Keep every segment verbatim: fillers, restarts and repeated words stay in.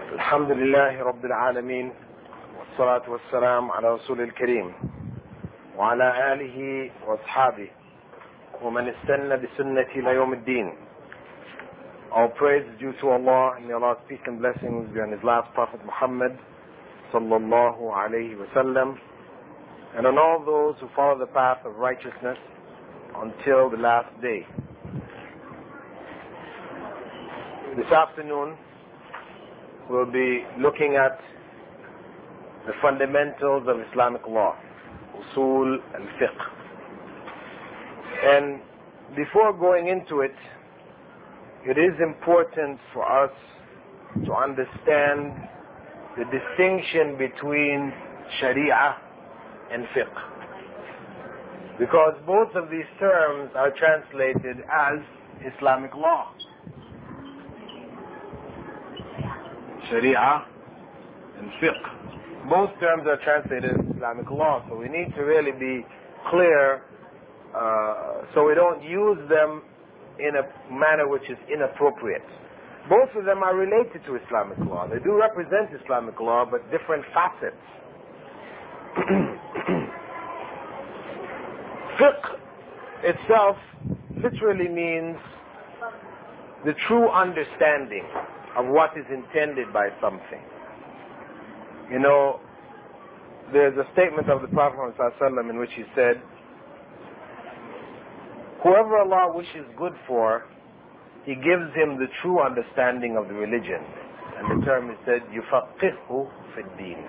الحمد لله رب العالمين والصلاة والسلام على رسول الكريم وعلى آله وأصحابه ومن استنى بسنة إلى يوم الدين. All praise is due to Allah, and may Allah's peace and blessings be on His last Prophet Muhammad sallallahu alayhi wa sallam, and on all those who follow the path of righteousness until the last day. This afternoon we'll be looking at the fundamentals of Islamic law, usul al-fiqh. And before going into it, it is important for us to understand the distinction between Sharia and fiqh, because both of these terms are translated as Islamic law. Sharia and fiqh, both terms are translated as Islamic law, so we need to really be clear uh, so we don't use them in a manner which is inappropriate. Both of them are related to Islamic law. They do represent Islamic law, but different facets. Fiqh itself literally means the true understanding of what is intended by something. You know, there's a statement of the Prophet ﷺ in which he said, whoever Allah wishes good for, He gives him the true understanding of the religion. And the term is said, يُفَقِّهُ فِي الدِّينِ.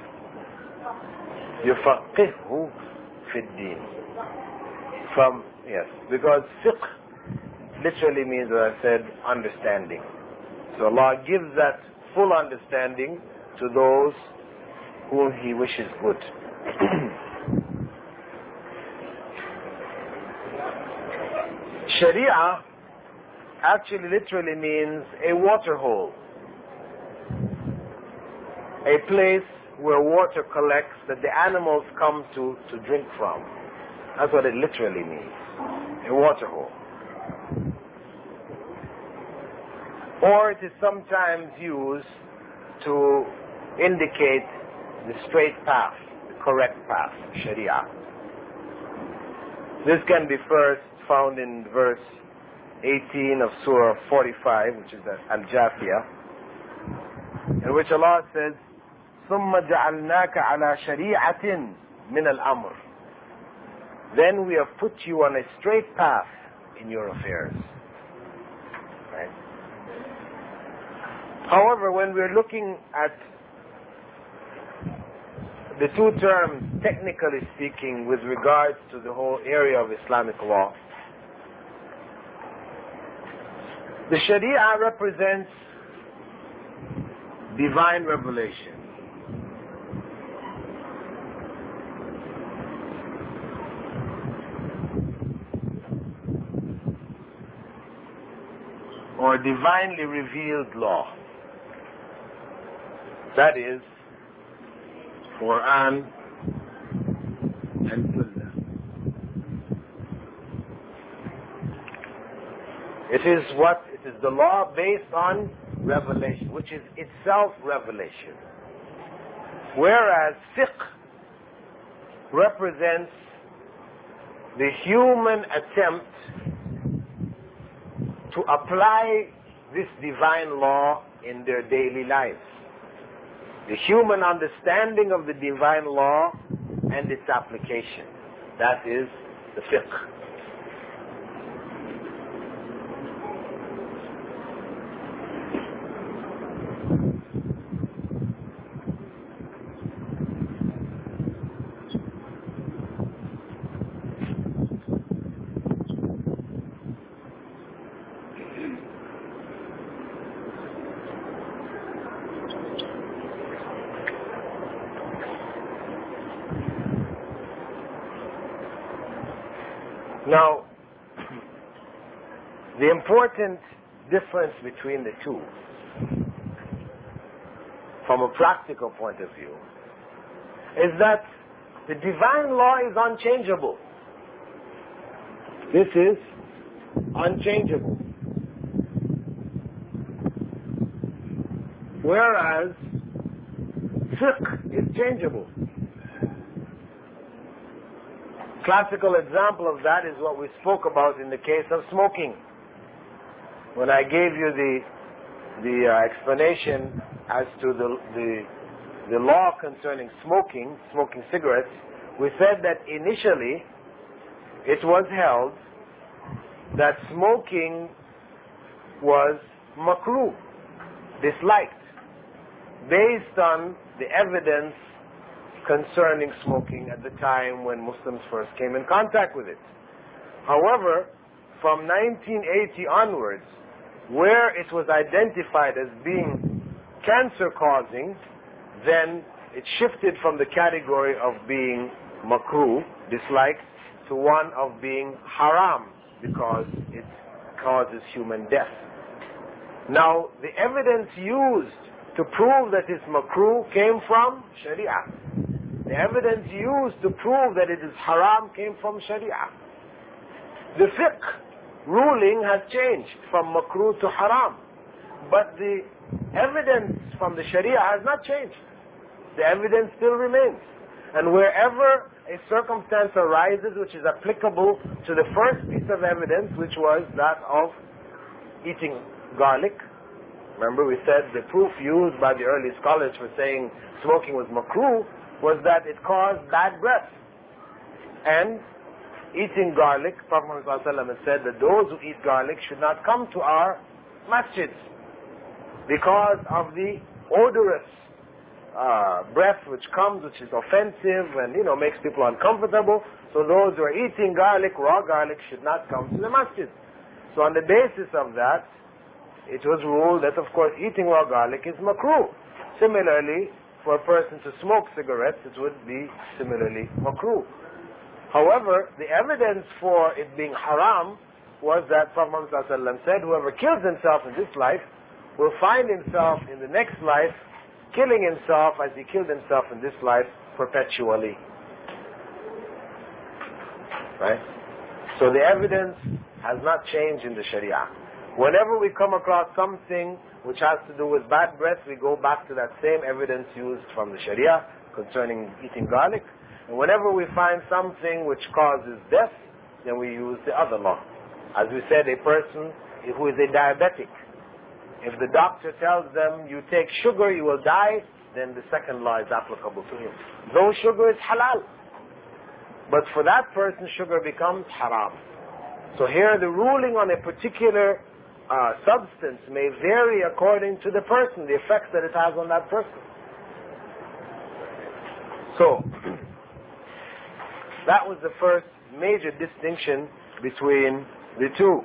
يُفَقِّهُ فِي الدِّينِ. From, yes, because fiqh literally means, as I said, understanding. So Allah gives that full understanding to those whom He wishes good. Sharia actually literally means a water hole, a place where water collects that the animals come to to drink from. That's what it literally means, a water hole. Or it is sometimes used to indicate the straight path, the correct path, Sharia. This can be first found in verse eighteen of Surah forty-five, which is Al-Jafiyah, in which Allah says, ثُمَّ جَعَلْنَاكَ عَلَى شَرِيعَةٍ مِنَ الْأَمْرِ. Then we have put you on a straight path in your affairs. Right? However, when we're looking at the two terms, technically speaking, with regards to the whole area of Islamic law, the Sharia represents divine revelation. Or divinely revealed law. That is, Quran and Sunnah. It is what? It is the law based on revelation, which is itself revelation. Whereas fiqh represents the human attempt to apply this divine law in their daily lives. The human understanding of the divine law and its application. That is the fiqh. Now, the important difference between the two, from a practical point of view, is that the divine law is unchangeable. This is unchangeable. whereas fiqh is changeable. Classical example of that is what we spoke about in the case of smoking. When I gave you the the uh, explanation as to the, the the law concerning smoking, smoking cigarettes, we said that initially it was held that smoking was makruh, disliked, based on the evidence concerning smoking at the time when Muslims first came in contact with it. However, from nineteen eighty onwards, where it was identified as being cancer-causing, then it shifted from the category of being makruh, disliked, to one of being haram, because it causes human death. Now, the evidence used to prove that it's makruh came from Sharia. The evidence used to prove that it is haram came from Sharia. The fiqh ruling has changed from makruh to haram, but the evidence from the Sharia has not changed. The evidence still remains. And wherever a circumstance arises which is applicable to the first piece of evidence, which was that of eating garlic, remember we said the proof used by the early scholars for saying smoking was makruh was that it caused bad breath. And eating garlic, Prophet ﷺ has said that those who eat garlic should not come to our masjids because of the odorous uh, breath which comes, which is offensive and, you know, makes people uncomfortable. So those who are eating garlic, raw garlic, should not come to the masjid. So on the basis of that, it was ruled that, of course, eating raw garlic is makruh. Similarly, for a person to smoke cigarettes, it would be similarly makruh. However, the evidence for it being haram was that Prophet ﷺ said, whoever kills himself in this life will find himself in the next life killing himself as he killed himself in this life perpetually. Right? So the evidence has not changed in the Sharia. Whenever we come across something which has to do with bad breath, we go back to that same evidence used from the Sharia concerning eating garlic. And whenever we find something which causes death, then we use the other law. As we said, a person who is a diabetic, if the doctor tells them, you take sugar, you will die, then the second law is applicable to him. Though sugar is halal, but for that person, sugar becomes haram. So here the ruling on a particular uh, substance may vary according to the person, the effects that it has on that person. So, that was the first major distinction between the two.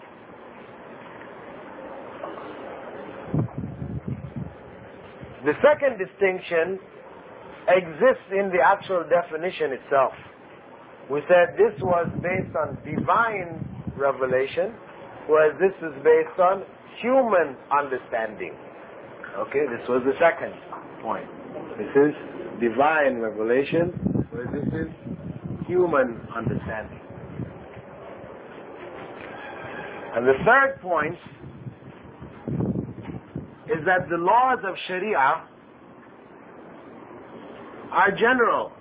The second distinction exists in the actual definition itself. We said this was based on divine revelation, whereas this is based on human understanding. Okay, this was the second point. This is divine revelation, whereas this is human understanding. And the third point is that the laws of Sharia are general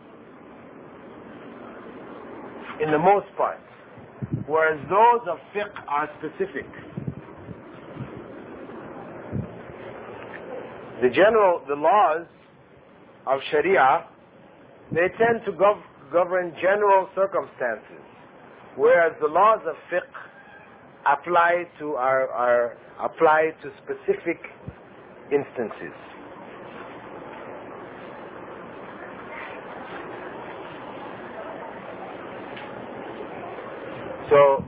in the most part, whereas those of fiqh are specific. The general, the laws of Sharia, they tend to gov- govern general circumstances, whereas the laws of fiqh apply to are, are apply to specific instances. So,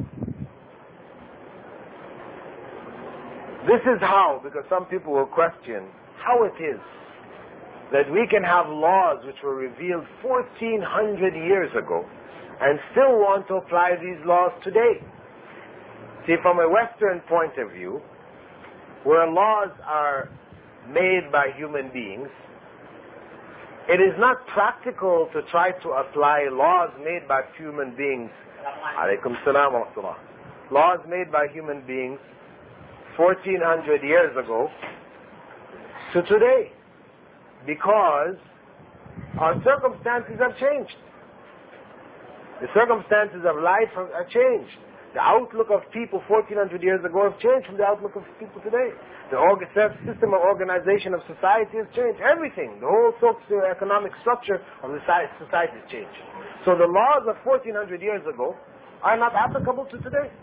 this is how, because some people will question how it is that we can have laws which were revealed fourteen hundred years ago and still want to apply these laws today. See, from a Western point of view, where laws are made by human beings, it is not practical to try to apply laws made by human beings. Alaykum salam wa rahmatullah. Laws made by human beings fourteen hundred years ago to today, because our circumstances have changed. The circumstances of life have, have changed. The outlook of people fourteen hundred years ago have changed from the outlook of people today. The org- system of organization of society has changed. Everything, the whole socio-economic structure of the society has changed. So the laws of fourteen hundred years ago are not applicable to today.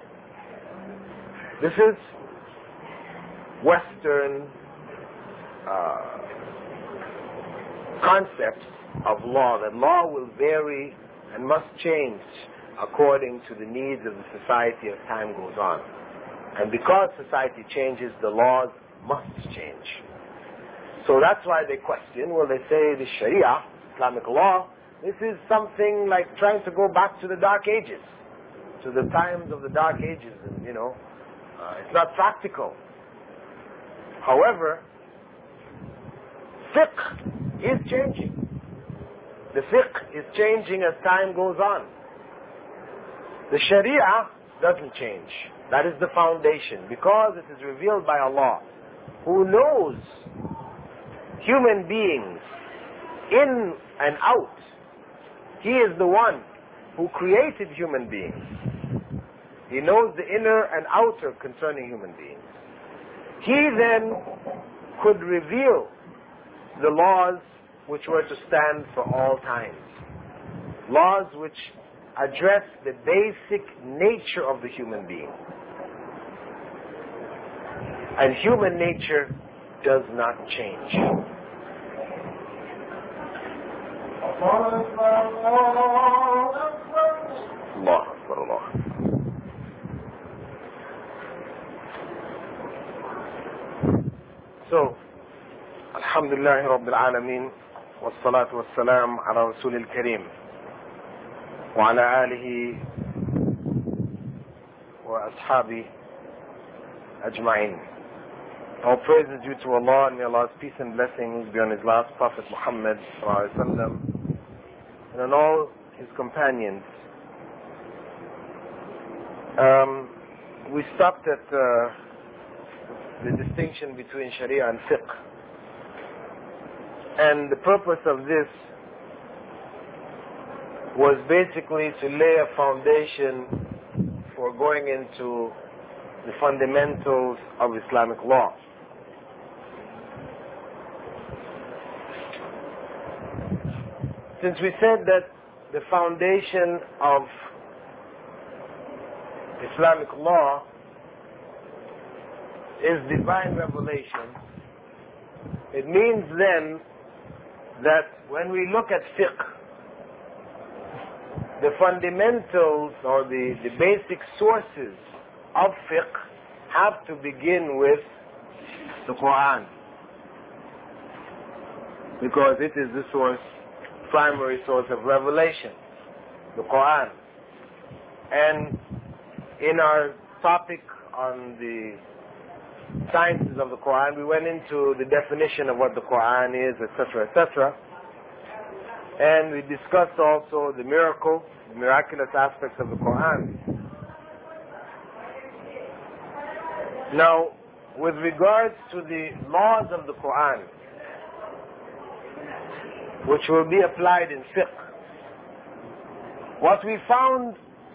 This is Western uh, concepts of law, that law will vary and must change according to the needs of the society as time goes on. And because society changes, the laws must change. So that's why they question, well, they say the Sharia, Islamic law, this is something like trying to go back to the Dark Ages, to the times of the Dark Ages, and, you know, uh, it's not practical. However, fiqh is changing. The fiqh is changing as time goes on. The Sharia doesn't change. That is the foundation, because it is revealed by Allah, who knows human beings in and out. He is the one who created human beings. He knows the inner and outer concerning human beings. He then could reveal the laws which were to stand for all times. Laws which address the basic nature of the human being. And human nature does not change. Allah Akbar, Allah. So, Alhamdulillah Rabbil Alameen, والصلاة والسلام على رسول الكريم وعلى آله وأصحابه أجمعين. All praise is due to Allah, and may Allah's peace and blessings be on His last Prophet Muhammad sallallahu alaihi wasallam and on all his companions. Um, we stopped at uh, the distinction between Sharia and fiqh. And the purpose of this was basically to lay a foundation for going into the fundamentals of Islamic law. Since we said that the foundation of Islamic law is divine revelation, it means then that when we look at fiqh, the fundamentals or the, the basic sources of fiqh have to begin with the Quran, because it is the source, primary source of revelation, the Quran. And in our topic on the sciences of the Quran, we went into the definition of what the Quran is, et cetera, et cetera. And we discussed also the miracle, the miraculous aspects of the Quran. Now, with regards to the laws of the Quran, which will be applied in fiqh, what we found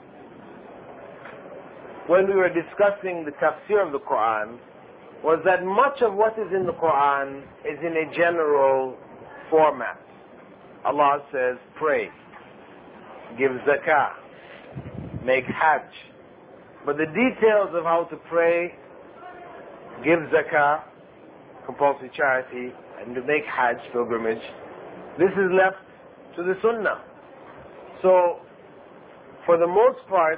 when we were discussing the tafsir of the Quran was that much of what is in the Quran is in a general format. Allah says, pray, give zakah, make hajj. But the details of how to pray, give zakah, compulsory charity, and to make hajj, pilgrimage, this is left to the sunnah. So, for the most part,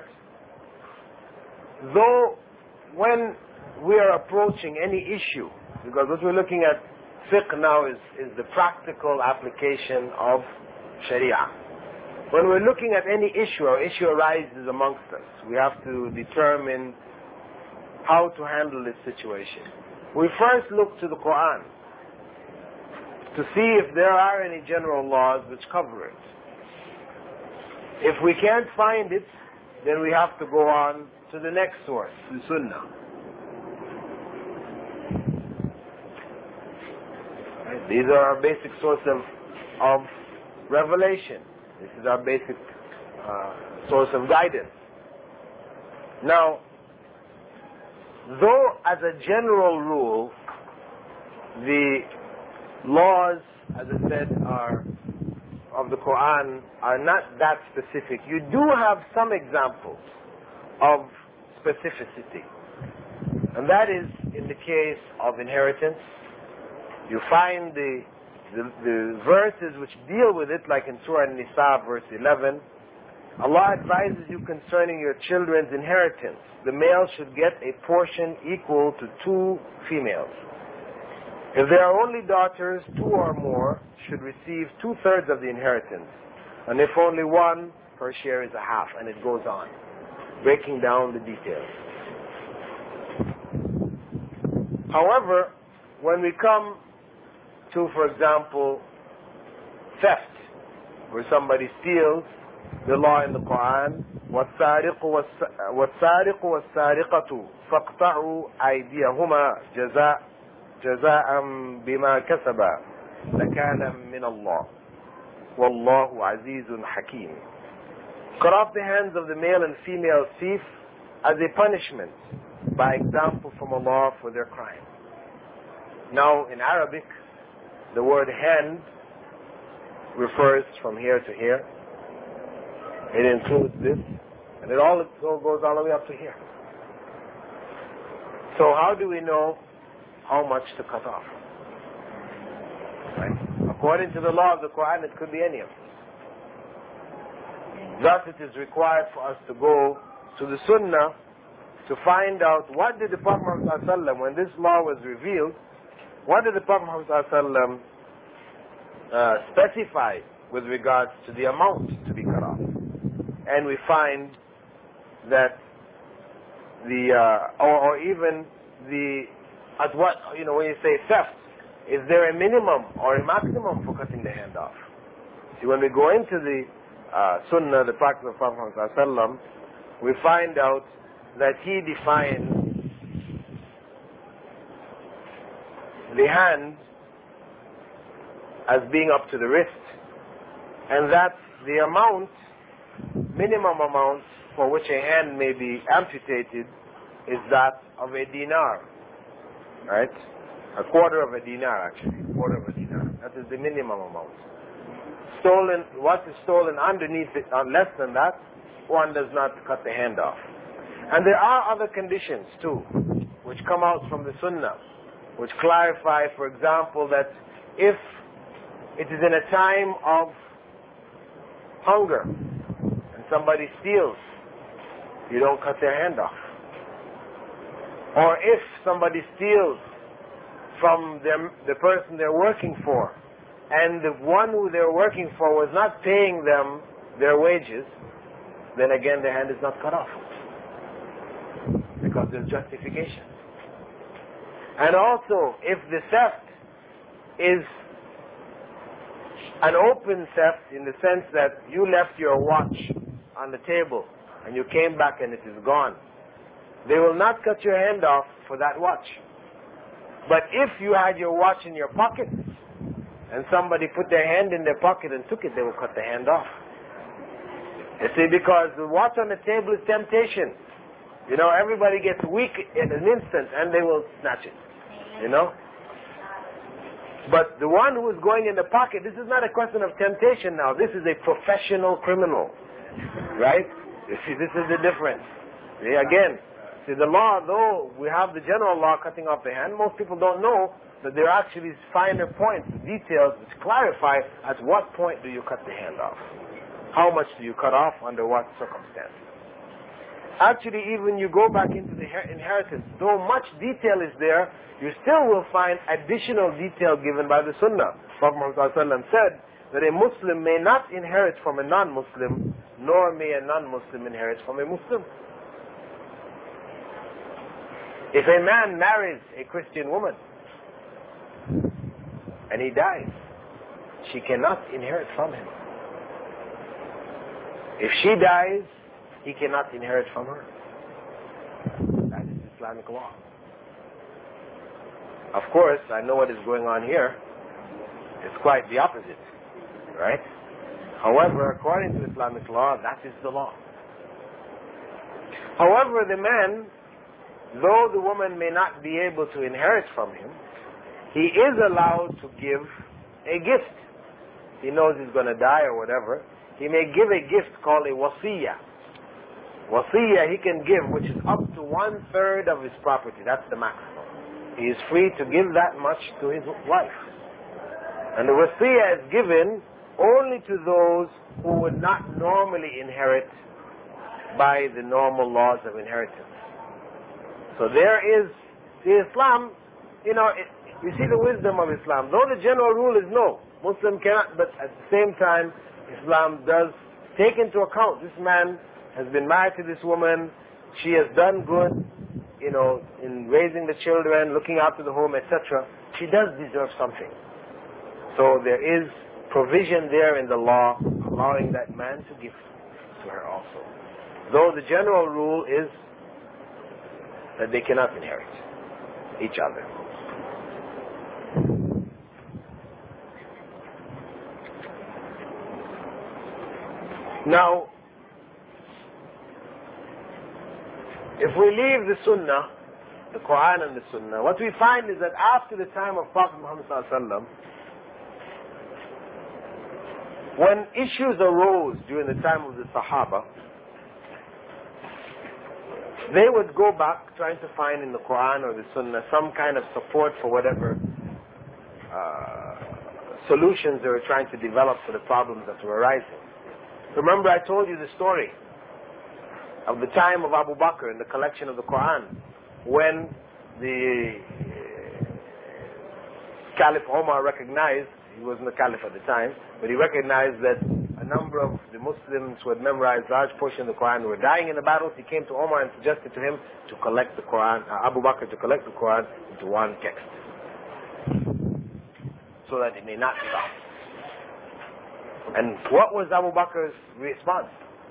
though when we are approaching any issue, because what we're looking at fiqh now is, is the practical application of Sharia. When we're looking at any issue, or issue arises amongst us, we have to determine how to handle this situation. We first look to the Quran to see if there are any general laws which cover it. If we can't find it, then we have to go on to the next source, the Sunnah. Right? These are our basic source of, of revelation. This is our basic uh, source of guidance. Now, though as a general rule, the laws, as I said, are of the Quran are not that specific, you do have some examples of specificity. And that is in the case of inheritance. You find the, the, the verses which deal with it, like in Surah An-Nisa, verse eleven. Allah advises you concerning your children's inheritance. The male should get a portion equal to two females. If there are only daughters, two or more should receive two-thirds of the inheritance. And if only one, her share is a half. And it goes on, breaking down the details. However, when we come to, for example, theft, where somebody steals, the law in the Quran, وَالسَّارِقُ وَالسَّارِقُ وَالسَّارِقَةُ فَاقْطَعُوا أَيْدِيَهُمَا جَزَاءً جَزَاءً بِمَا كَسَبَا نَكَالًا مِنَ اللَّهِ وَاللَّهُ عَزِيزٌ حَكِيمٌ. Cut off the hands of the male and female thief as a punishment, by example from Allah for their crime. Now, in Arabic, the word hand refers from here to here. It includes this, and it all goes all the way up to here. So how do we know how much to cut off? Right? According to the law of the Quran, it could be any of this. Thus, it is required for us to go to the Sunnah to find out what did the Prophet Muhammad, when this law was revealed, what did the Prophet Muhammad uh, specify with regards to the amount to be cut off. And we find that the, uh, or, or even the, at what, you know, when you say theft, is there a minimum or a maximum for cutting the hand off? See, when we go into the uh, Sunnah, the practice of Prophet Muhammad, we find out that he defined the hand as being up to the wrist, and that the amount, minimum amount for which a hand may be amputated is that of a dinar, right? A quarter of a dinar, actually, a quarter of a dinar. That is the minimum amount. Stolen, what is stolen underneath it, or less than that, one does not cut the hand off. And there are other conditions too, which come out from the Sunnah, which clarify, for example, that if it is in a time of hunger and somebody steals, you don't cut their hand off. Or if somebody steals from them, the person they're working for, and the one who they're working for was not paying them their wages, then again the hand is not cut off, because there's justification. And also, if the theft is an open theft in the sense that you left your watch on the table and you came back and it is gone, they will not cut your hand off for that watch. But if you had your watch in your pocket and somebody put their hand in their pocket and took it, they will cut the hand off. You see, because the watch on the table is temptation. You know, everybody gets weak in an instant and they will snatch it. You know? But the one who is going in the pocket, this is not a question of temptation now. This is a professional criminal. Right? You see, this is the difference. See, again, see, the law, though we have the general law cutting off the hand, most people don't know that there are actually finer points, details which clarify at what point do you cut the hand off. How much do you cut off, under what circumstances. Actually, even you go back into the inheritance, though much detail is there, you still will find additional detail given by the Sunnah. Prophet Muhammad said that a Muslim may not inherit from a non-Muslim, nor may a non-Muslim inherit from a Muslim. If a man marries a Christian woman and he dies, she cannot inherit from him. If she dies, he cannot inherit from her. That is Islamic law. Of course, I know what is going on here. It's quite the opposite, right? However, according to Islamic law, that is the law. However, the man, though the woman may not be able to inherit from him, he is allowed to give a gift. He knows he's going to die or whatever. He may give a gift called a wasiyah. Wasiyah he can give, which is up to one third of his property. That's the maximum. He is free to give that much to his wife. And the wasiyah is given only to those who would not normally inherit by the normal laws of inheritance. So there is the Islam, you know, it, you see the wisdom of Islam. Though the general rule is no, Muslim cannot, but at the same time, Islam does take into account this man has been married to this woman, she has done good, you know, in raising the children, looking after the home, et cetera. She does deserve something. So there is provision there in the law allowing that man to give to her also. Though the general rule is that they cannot inherit each other. Now, if we leave the Sunnah, the Quran and the Sunnah, what we find is that after the time of Prophet Muhammad sallallahu alaihi wasallam, when issues arose during the time of the Sahaba, they would go back trying to find in the Quran or the Sunnah some kind of support for whatever uh, solutions they were trying to develop for the problems that were arising. Remember, I told you the story of the time of Abu Bakr in the collection of the Quran, when the Caliph Omar recognized, he wasn't the Caliph at the time, but he recognized that a number of the Muslims who had memorized large portions of the Quran were dying in the battles. He came to Omar and suggested to him to collect the Quran, uh, Abu Bakr to collect the Quran into one text, so that it may not be lost. And what was Abu Bakr's response?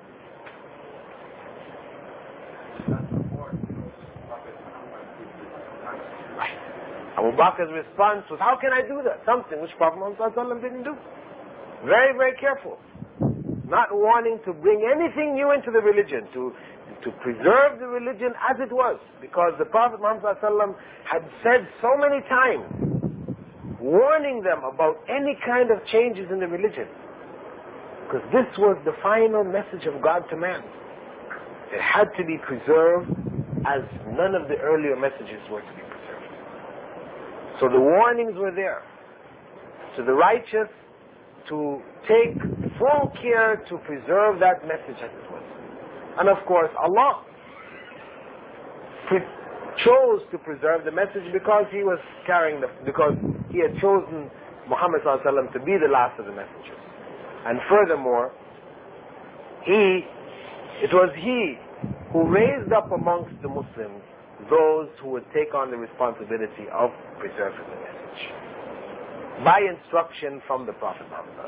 Abu Bakr's response was, how can I do that? Something which Prophet Muhammad didn't do. Very, very careful. Not wanting to bring anything new into the religion, to, to preserve the religion as it was. Because the Prophet Muhammad had said so many times, warning them about any kind of changes in the religion. Because this was the final message of God to man. It had to be preserved as none of the earlier messages were to be preserved. So the warnings were there. To the righteous to take full care to preserve that message as it was. And of course, Allah pre- chose to preserve the message because He was carrying the, because He had chosen Muhammad sallallahu alaihi wasallam to be the last of the messengers. And furthermore, He, it was He who raised up amongst the Muslims those who would take on the responsibility of preserving the message by instruction from the Prophet Muhammad.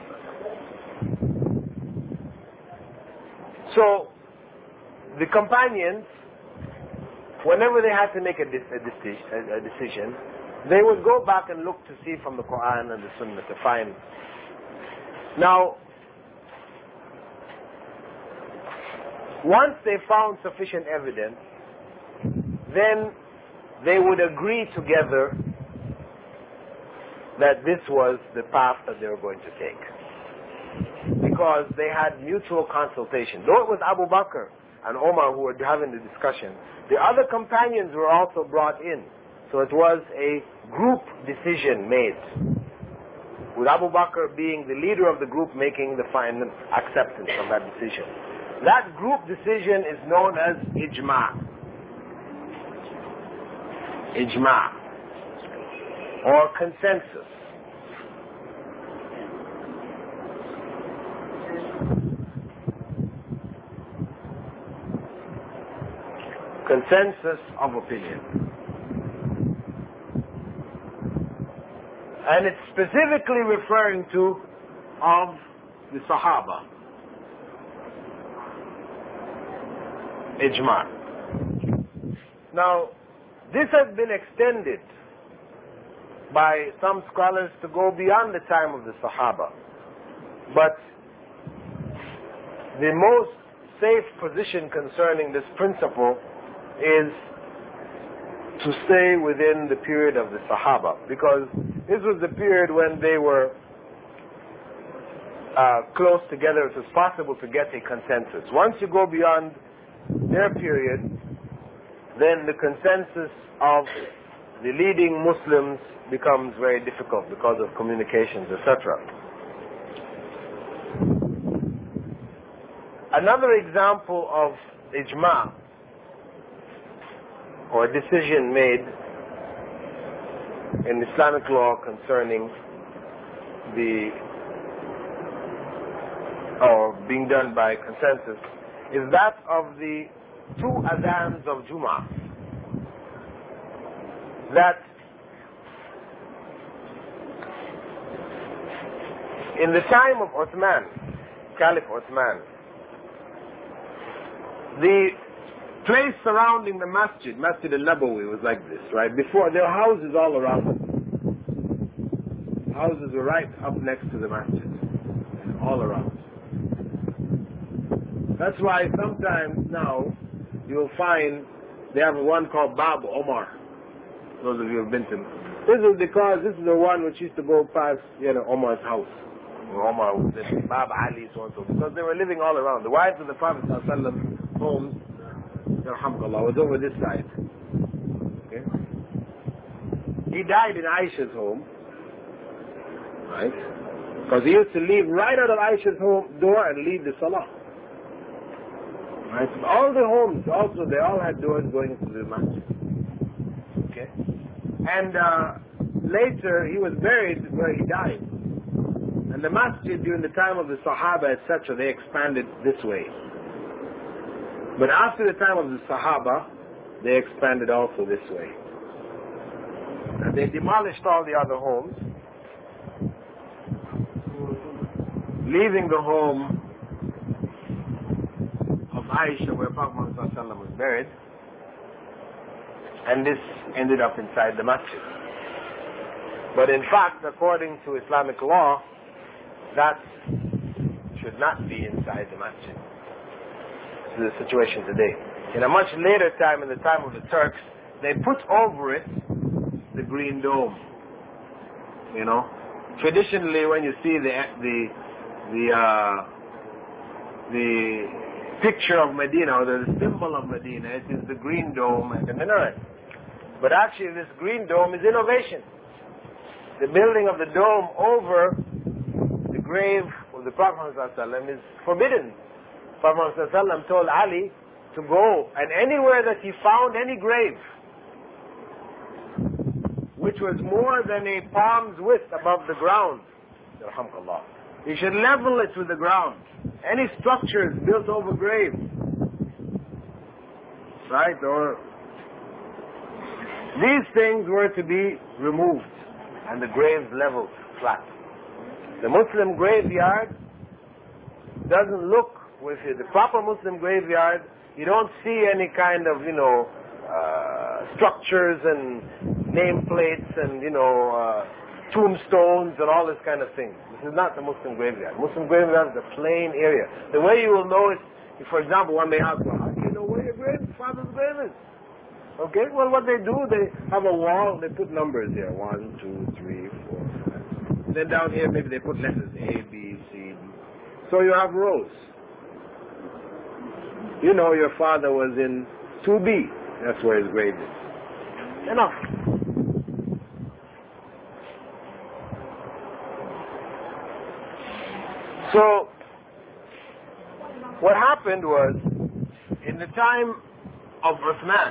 So, the companions, whenever they had to make a, de- a, deci- a decision, they would go back and look to see from the Quran and the Sunnah to find. Now, once they found sufficient evidence, then they would agree together that this was the path that they were going to take. Because they had mutual consultation. Though it was Abu Bakr and Omar who were having the discussion, the other companions were also brought in. So it was a group decision made, with Abu Bakr being the leader of the group making the final acceptance of that decision. That group decision is known as ijma. Ijma, or consensus. Consensus of opinion. And it's specifically referring to of the Sahaba. Ijma. Now, this has been extended by some scholars to go beyond the time of the Sahaba. But the most safe position concerning this principle is to stay within the period of the Sahaba, because this was the period when they were uh, close together. It was possible to get a consensus. Once you go beyond their period, then the consensus of the leading Muslims becomes very difficult because of communications, et cetera. Another example of ijma, or decision made in Islamic law concerning the, or being done by consensus, is that of the two adhans of Jum'ah. That in the time of Uthman, Caliph Uthman, the place surrounding the masjid, Masjid al-Nabawi, was like this, right? Before, there were houses all around it. Houses were right up next to the masjid, all around. That's why sometimes now you'll find they have one called Bab Omar. Those of you who have been to. This is because this is the one which used to go past, you know, Omar's house. Omar was in Bab Ali, so and so, because they were living all around. The wives of the Prophet ﷺ homes, Alhamdulillah, was over this side. Okay? He died in Aisha's home, right? Because he used to leave right out of Aisha's home door and leave the Salah. Right? So all the homes also, they all had doors going into the masjid. Okay? And uh, later he was buried where he died. And the masjid during the time of the Sahaba, et cetera, they expanded this way. But after the time of the Sahaba, they expanded also this way. And they demolished all the other homes, leaving the home of Aisha, where Prophet ﷺ was buried, and this ended up inside the masjid. But in fact, according to Islamic law, that should not be inside the masjid. This is the situation today. In a much later time, in the time of the Turks, they put over it the green dome. You know, traditionally, when you see the the the uh, the picture of Medina, or the symbol of Medina, it is the green dome and the minaret. But actually, this green dome is innovation. The building of the dome over the grave of the Prophet ﷺ is forbidden. Prophet ﷺ told Ali to go, and anywhere that he found any grave which was more than a palm's width above the ground, he should level it with the ground. Any structures built over graves, right, or these things were to be removed and the graves leveled flat. The Muslim graveyard doesn't look, with the proper Muslim graveyard, you don't see any kind of, you know, uh, structures and nameplates and, you know, uh, tombstones and all this kind of thing. This is not the Muslim graveyard. Muslim graveyard is a plain area. The way you will know is, if, for example, one may ask, well, how do you know where your grave, father's grave is? Okay, well, what they do, they have a wall, they put numbers here, one, two, three, four, five. Then down here, maybe they put letters, A, B, C, D. So you have rows. You know your father was in two B. That's where his grave is. Enough. So, what happened was, in the time of Uthman,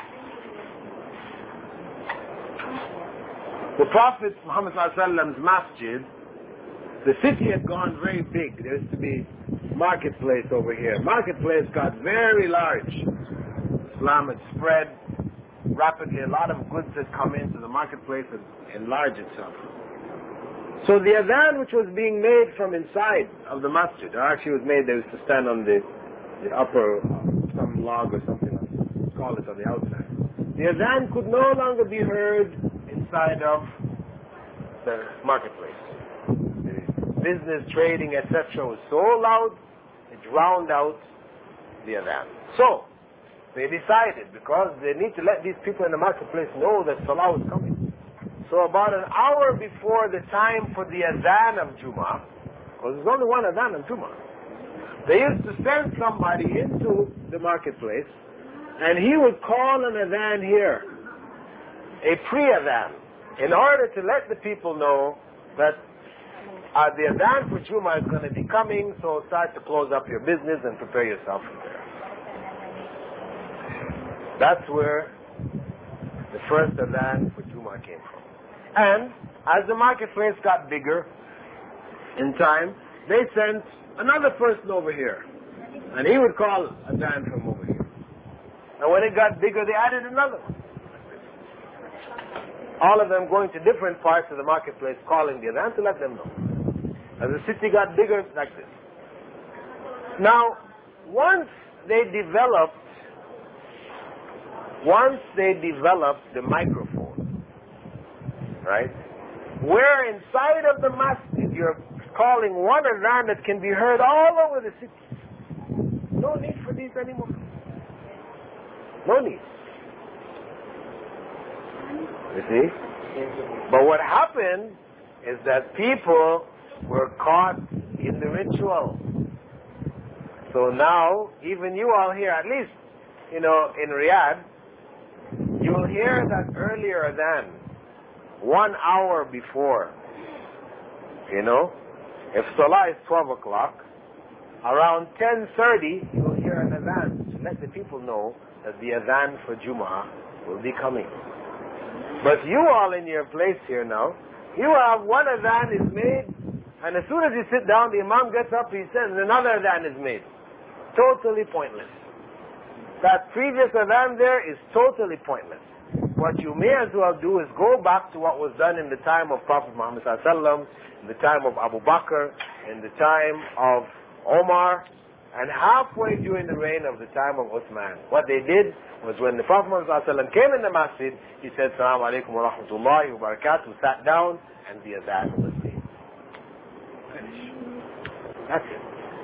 the Prophet Muhammad ﷺ's masjid, the city had gone very big. There used to be marketplace over here. Marketplace got very large. Islam had spread rapidly. A lot of goods had come into the marketplace and enlarged itself. So the adhan which was being made from inside of the masjid, or actually was made, they used to stand on the, the upper, uh, some log or something, let's call it on the outside. The adhan could no longer be heard inside of the marketplace. The business, trading, et cetera was so loud, it drowned out the adhan. So, they decided, because they need to let these people in the marketplace know that Salah was coming. So about an hour before the time for the adhan of Jummah, because there's only one adhan of Jummah, they used to send somebody into the marketplace, and he would call an adhan here, a pre-adhan, in order to let the people know that uh, the adhan for Jummah is going to be coming, so start to close up your business and prepare yourself for there. That's where the first adhan for Jummah came from. And as the marketplace got bigger in time, they sent another person over here, and he would call adhan from over here. And when it got bigger, they added another one. All of them going to different parts of the marketplace, calling the adhan to let them know. As the city got bigger, like this. Now, once they developed, once they developed the microphone, right, where inside of the masjid you're calling one adhan that can be heard all over the city. No need for these anymore. No need. You see? But what happened is that people were caught in the ritual. So now, even you all here, at least, you know, in Riyadh, you'll hear that earlier adhan, one hour before. You know? If Salah is twelve o'clock, around ten thirty, you'll hear an adhan to let the people know that the adhan for Jummah will be coming. But you all in your place here now, you have one adhan is made, and as soon as you sit down, the Imam gets up, he says, another adhan is made. Totally pointless. That previous adhan there is totally pointless. What you may as well do is go back to what was done in the time of Prophet Muhammad sallallahu alaihi wasallam, in the time of Abu Bakr, in the time of Omar, and halfway during the reign of the time of Uthman. What they did was when the Prophet Muhammad sallallahu alaihi wasallam came in the masjid, he said, Assalamu alaikum wa rahmatullahi wa barakatuh, sat down, and the adhan was made. Finish. That's it.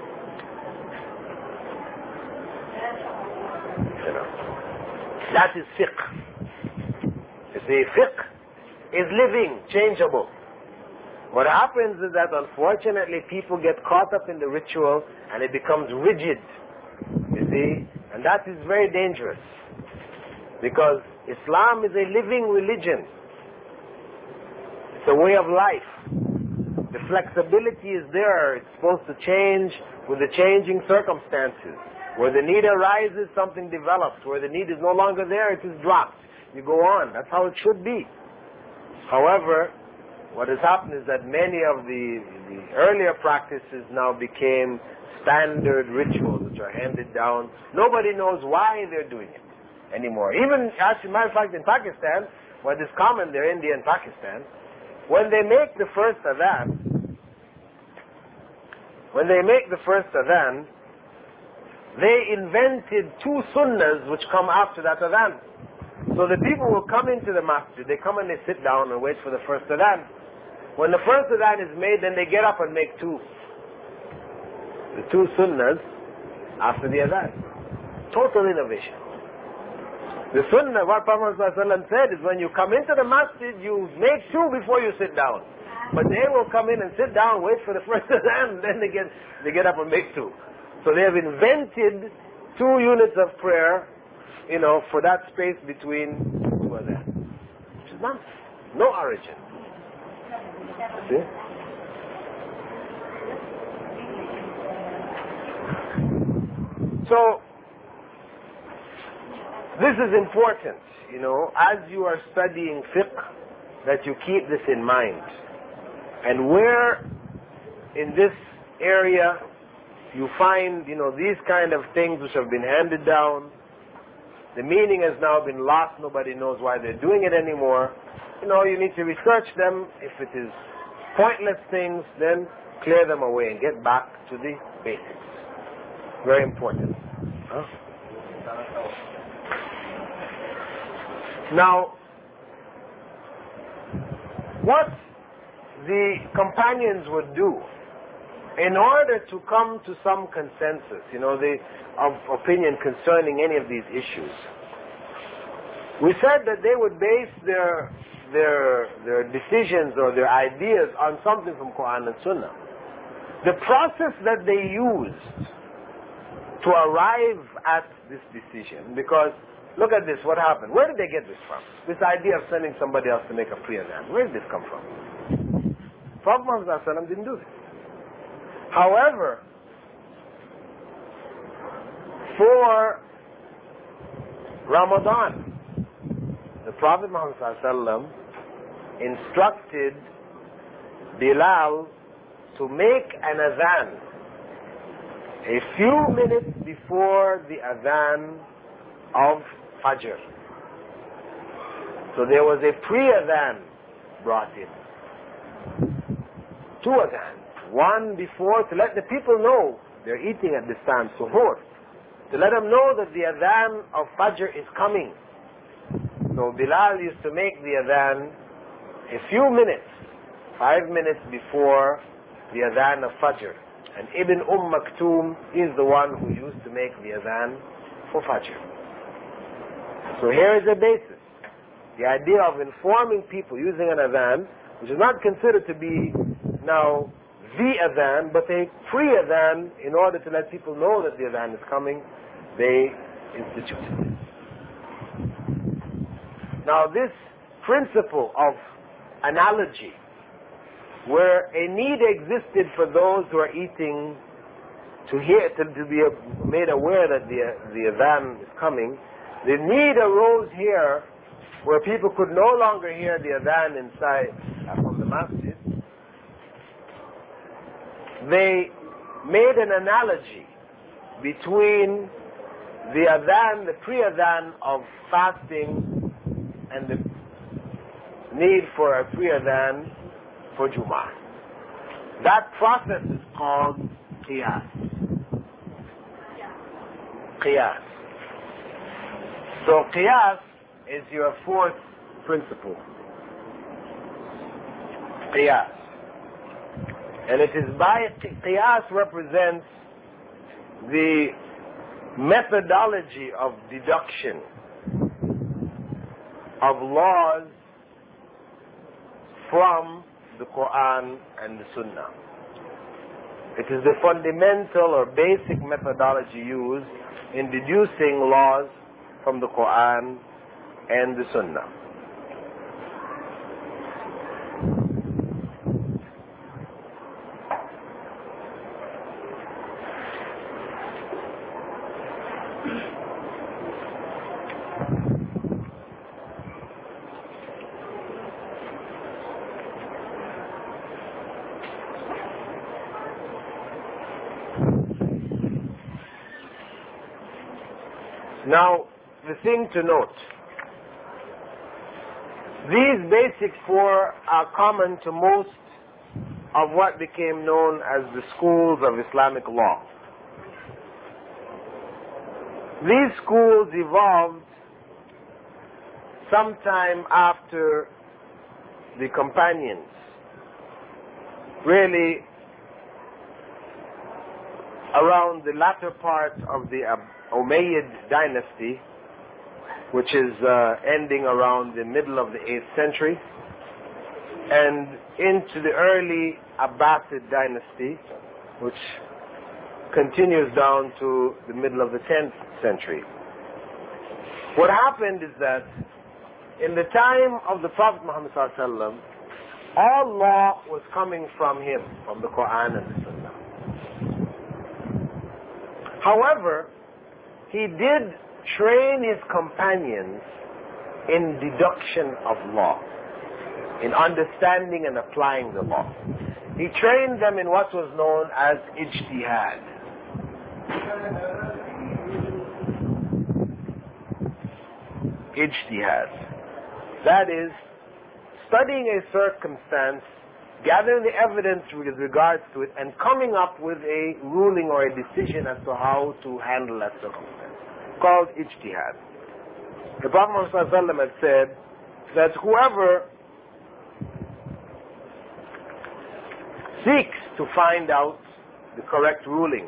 You know. That is fiqh. You see, fiqh is living, changeable. What happens is that unfortunately people get caught up in the ritual and it becomes rigid. You see, and that is very dangerous. Because Islam is a living religion. It's a way of life. The flexibility is there. It's supposed to change with the changing circumstances. Where the need arises, something develops. Where the need is no longer there, it is dropped. You go on. That's how it should be. However, what has happened is that many of the, the earlier practices now became standard rituals which are handed down. Nobody knows why they're doing it anymore. Even, as a matter of fact, in Pakistan, what is common there, India and Pakistan, when they make the first adhan, when they make the first adhan, they invented two sunnahs which come after that adhan. So the people will come into the masjid, they come and they sit down and wait for the first adhan. When the first adhan is made, then they get up and make two. The two sunnahs after the adhan. Total innovation. The sunnah, what Prophet ﷺ said, is when you come into the masjid, you make two before you sit down. But they will come in and sit down, wait for the first adhan, and then they get, they get up and make two. So they have invented two units of prayer, you know, for that space between two adhan. Which is nonsense. No origin. See? So, this is important, you know, as you are studying fiqh, that you keep this in mind. And where in this area you find, you know, these kind of things which have been handed down, the meaning has now been lost, nobody knows why they're doing it anymore. You know, you need to research them. If it is pointless things, then clear them away and get back to the basics. Very important. Huh? Now, what the companions would do in order to come to some consensus, you know, the, of opinion concerning any of these issues. We said that they would base their, their, their decisions or their ideas on something from Quran and Sunnah. The process that they used to arrive at this decision, because look at this, what happened? Where did they get this from? This idea of sending somebody else to make a prayer adhan. Where did this come from? Prophet Muhammad didn't do this. However, for Ramadan, the Prophet Muhammad instructed Bilal to make an adhan a few minutes before the adhan of Fajr. So there was a pre-adhan brought in. Two adhan. One before to let the people know they're eating at this time, suhoor. To let them know that the adhan of Fajr is coming. So Bilal used to make the adhan a few minutes, five minutes before the adhan of Fajr. And Ibn Umm Maktoum is the one who used to make the adhan for Fajr. So here is the basis. The idea of informing people using an adhan, which is not considered to be now the adhan, but a pre-adhan in order to let people know that the adhan is coming, they instituted this. Now this principle of analogy, where a need existed for those who are eating to hear, to, to be made aware that the, the adhan is coming, the need arose here where people could no longer hear the adhan inside uh, from the masjid. They made an analogy between the adhan, the pre-adhan of fasting, and the need for a pre-adhan for Jum'ah. That process is called qiyas. Qiyas. So qiyas is your fourth principle. Qiyas. And it is by qiyas represents the methodology of deduction of laws from the Quran and the Sunnah. It is the fundamental or basic methodology used in deducing laws from the Quran and the Sunnah. Now, the thing to note, these basic four are common to most of what became known as the schools of Islamic law. These schools evolved sometime after the companions, really around the latter part of the Umayyad dynasty, which is uh, ending around the middle of the eighth century, and into the early Abbasid dynasty, which continues down to the middle of the tenth century. What happened is that in the time of the Prophet Muhammad sallallahu alaihi wasallam, all law was coming from him, from the Quran and the Sunnah. However, he did train his companions in deduction of law, in understanding and applying the law. He trained them in what was known as ijtihad. Ijtihad. That is, studying a circumstance, gathering the evidence with regards to it, and coming up with a ruling or a decision as to how to handle that circumstance, called ijtihad. The Prophet ﷺ had said that whoever seeks to find out the correct ruling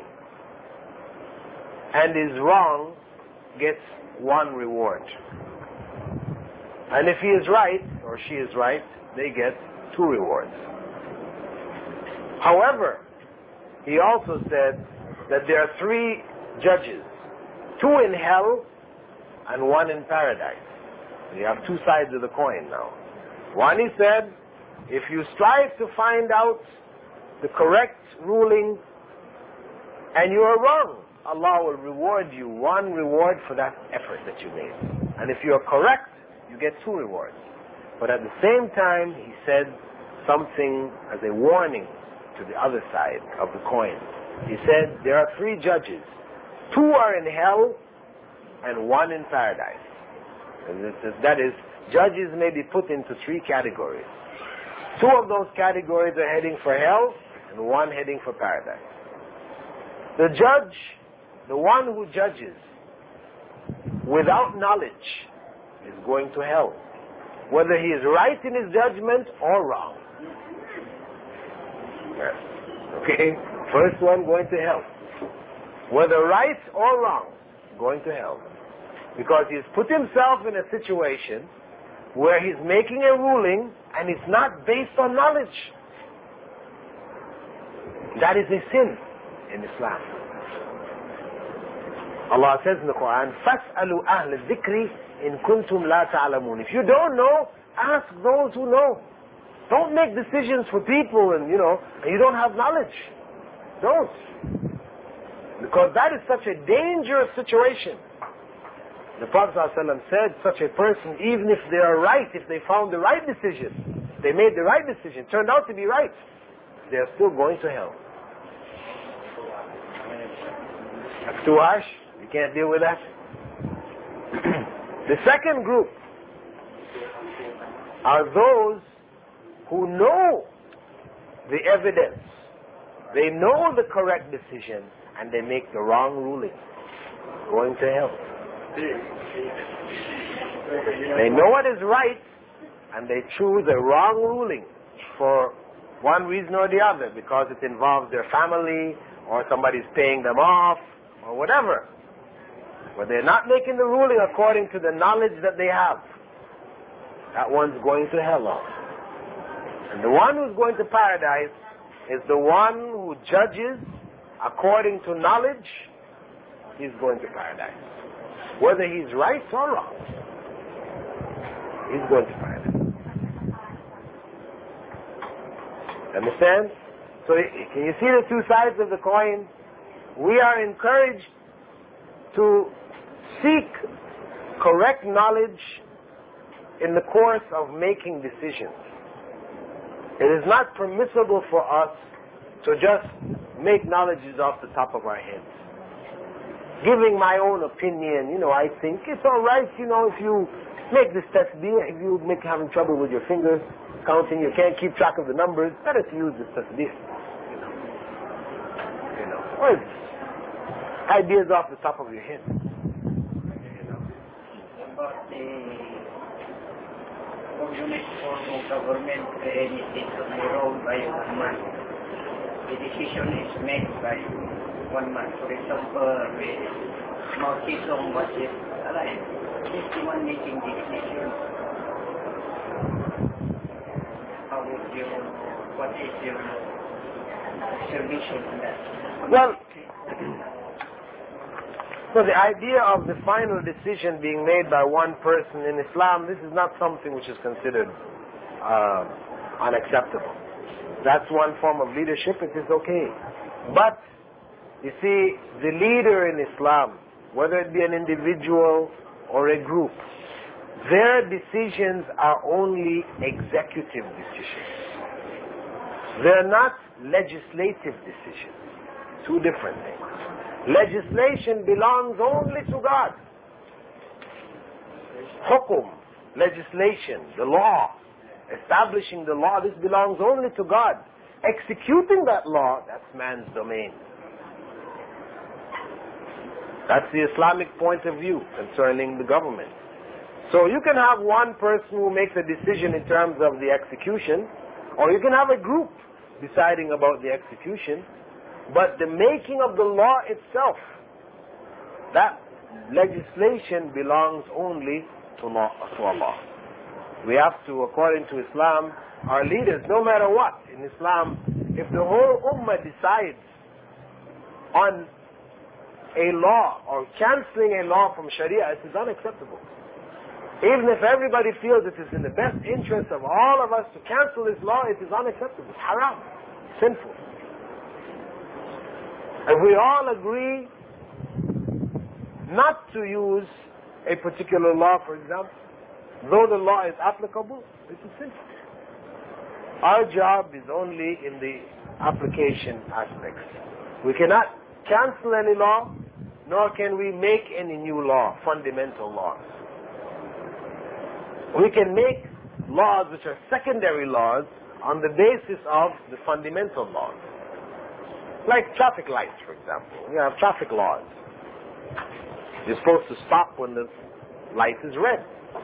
and is wrong gets one reward. And if he is right, or she is right, they get two rewards. However, he also said that there are three judges, two in hell and one in paradise. You have two sides of the coin now. One, he said, if you strive to find out the correct ruling and you are wrong, Allah will reward you one reward for that effort that you made. And if you are correct, you get two rewards. But at the same time, he said something as a warning to the other side of the coin. He said, there are three judges. Two are in hell and one in paradise. And that is, judges may be put into three categories. Two of those categories are heading for hell and one heading for paradise. The judge, the one who judges without knowledge, is going to hell, whether he is right in his judgment or wrong. Yes. Okay? First one going to hell. Whether right or wrong, going to hell. Because he's put himself in a situation where he's making a ruling and it's not based on knowledge. That is a sin in Islam. Allah says in the Quran, فَاسْأَلُوا أَهْلَ الذِّكْرِ إِن كُنْتُمْ لَا تَعْلَمُونَ. If you don't know, ask those who know. Don't make decisions for people and, you know, and you don't have knowledge. Don't. Because that is such a dangerous situation. The Prophet ﷺ said, such a person, even if they are right, if they found the right decision, they made the right decision, turned out to be right, they are still going to hell. That's too harsh. You can't deal with that. The second group are those who know the evidence. They know the correct decision and they make the wrong ruling, going to hell. They know what is right and they choose a wrong ruling for one reason or the other, because it involves their family or somebody's paying them off or whatever. But they're not making the ruling according to the knowledge that they have. That one's going to hell also. And the one who's going to paradise is the one who judges according to knowledge. He's going to paradise. Whether he's right or wrong, he's going to paradise. Understand? So can you see the two sides of the coin? We are encouraged to seek correct knowledge in the course of making decisions. It is not permissible for us to just make knowledges off the top of our heads. Giving my own opinion, you know, I think it's all right, you know, if you make this tasbih, if you make having trouble with your fingers, counting, you can't keep track of the numbers, better to use this tasbih. You know, you know, or ideas off the top of your head. You know. About the unit form of government, any decision made by one man. The decision is made by one man. For example, Mao Zedong was alive. He's the one making the decision. How would you, what is your observation on that? Well, so the idea of the final decision being made by one person in Islam, this is not something which is considered uh, unacceptable. That's one form of leadership, it is okay. But, you see, the leader in Islam, whether it be an individual or a group, their decisions are only executive decisions. They're not legislative decisions. Two different things. Legislation belongs only to God. Hukum, legislation, the law, establishing the law, this belongs only to God. Executing that law, that's man's domain. That's the Islamic point of view concerning the government. So you can have one person who makes a decision in terms of the execution, or you can have a group deciding about the execution, but the making of the law itself, that legislation belongs only to Allah. To Allah. We have to, according to Islam, our leaders, no matter what, in Islam, if the whole ummah decides on a law or cancelling a law from Sharia, it is unacceptable. Even if everybody feels it is in the best interest of all of us to cancel this law, it is unacceptable. It's haram. Sinful. If we all agree not to use a particular law, for example, though the law is applicable, it is sinful. Our job is only in the application aspects. We cannot cancel any law, nor can we make any new law, fundamental laws. We can make laws which are secondary laws on the basis of the fundamental laws. Like traffic lights, for example. We have traffic laws. You're supposed to stop when the light is red.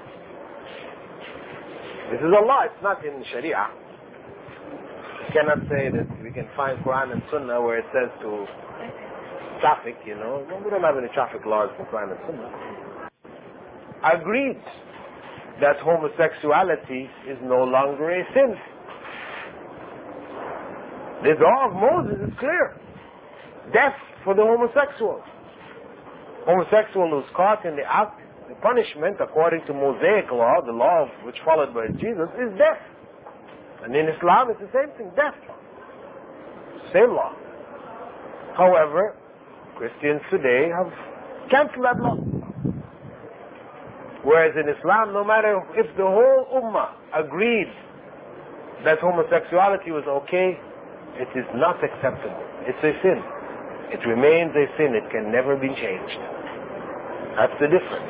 This is a law, it's not in Sharia. You cannot say that we can find Quran and Sunnah where it says to traffic, you know. We don't have any traffic laws in Quran and Sunnah. Agreed that homosexuality is no longer a sin. The law of Moses is clear. Death for the homosexual. Homosexual who's caught in the act, the punishment according to Mosaic law, the law which followed by Jesus, is death. And in Islam it's the same thing, death. Same law. However, Christians today have cancelled that law. Whereas in Islam, no matter if the whole ummah agreed that homosexuality was okay, it is not acceptable. It's a sin. It remains a sin. It can never be changed. That's the difference.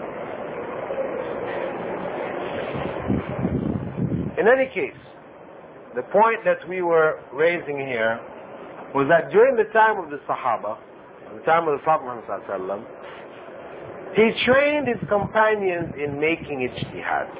In any case, the point that we were raising here was that during the time of the Sahaba, the time of the Prophet Muhammad, he trained his companions in making ijtihad,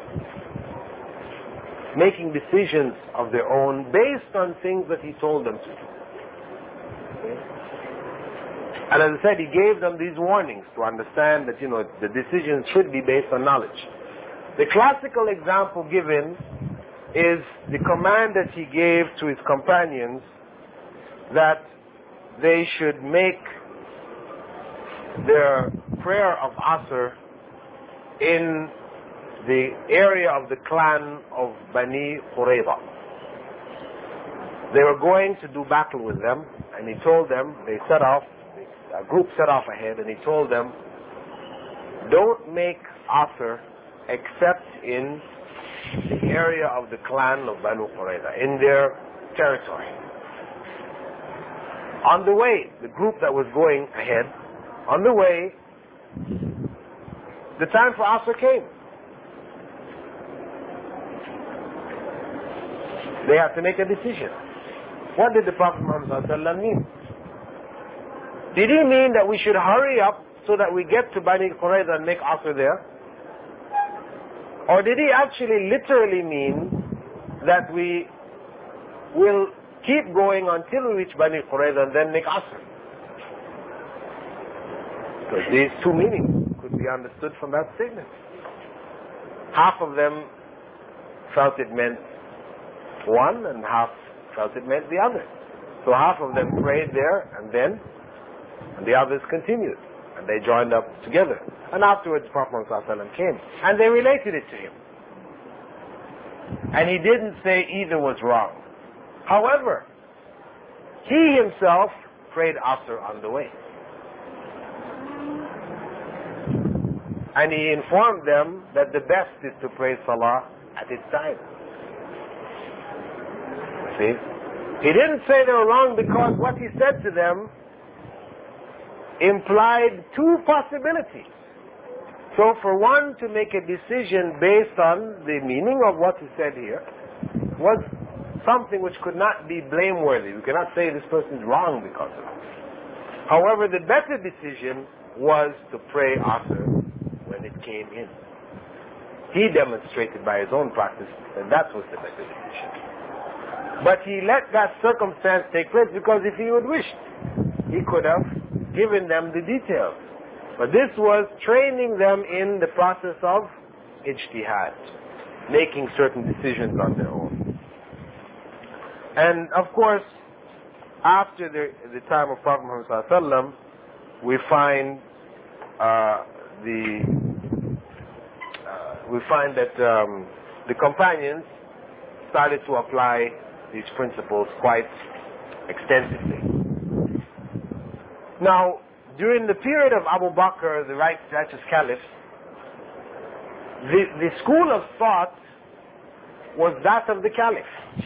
making decisions of their own based on things that he told them to do. Okay? And as I said, he gave them these warnings to understand that, you know, the decisions should be based on knowledge. The classical example given is the command that he gave to his companions that they should make their prayer of Asr in the area of the clan of Bani Qurayza. They were going to do battle with them, and he told them, they set off, a group set off ahead, and he told them, don't make Asr except in the area of the clan of Bani Qurayza, in their territory. On the way, the group that was going ahead, on the way, the time for Asr came. They had to make a decision. What did the Prophet Muhammad mean? Did he mean that we should hurry up so that we get to Bani Qurayza and make Asr there? Or did he actually literally mean that we will keep going until we reach Bani Qurayza and then make Asr? Because these two meanings could be understood from that statement. Half of them felt it meant one, and half felt it meant the other. So half of them prayed there, and then and the others continued, and they joined up together. And afterwards, Prophet ﷺ came, and they related it to him. And he didn't say either was wrong. However, he himself prayed Asr on the way. And he informed them that the best is to pray Salah at its time. See? He didn't say they were wrong because what he said to them implied two possibilities. So for one to make a decision based on the meaning of what he said here was something which could not be blameworthy. We cannot say this person is wrong because of it. However, the better decision was to pray Asr when it came in. He demonstrated by his own practice that that was the better decision. But he let that circumstance take place because if he would wished, he could have given them the details. But this was training them in the process of ijtihad, making certain decisions on their own. And of course, after the, the time of Prophet Muhammad sallallahu alaihi wasallam, we find uh, the uh, we find that um, the companions started to apply these principles quite extensively. Now, during the period of Abu Bakr, the right, righteous caliph, the, the school of thought was that of the caliph.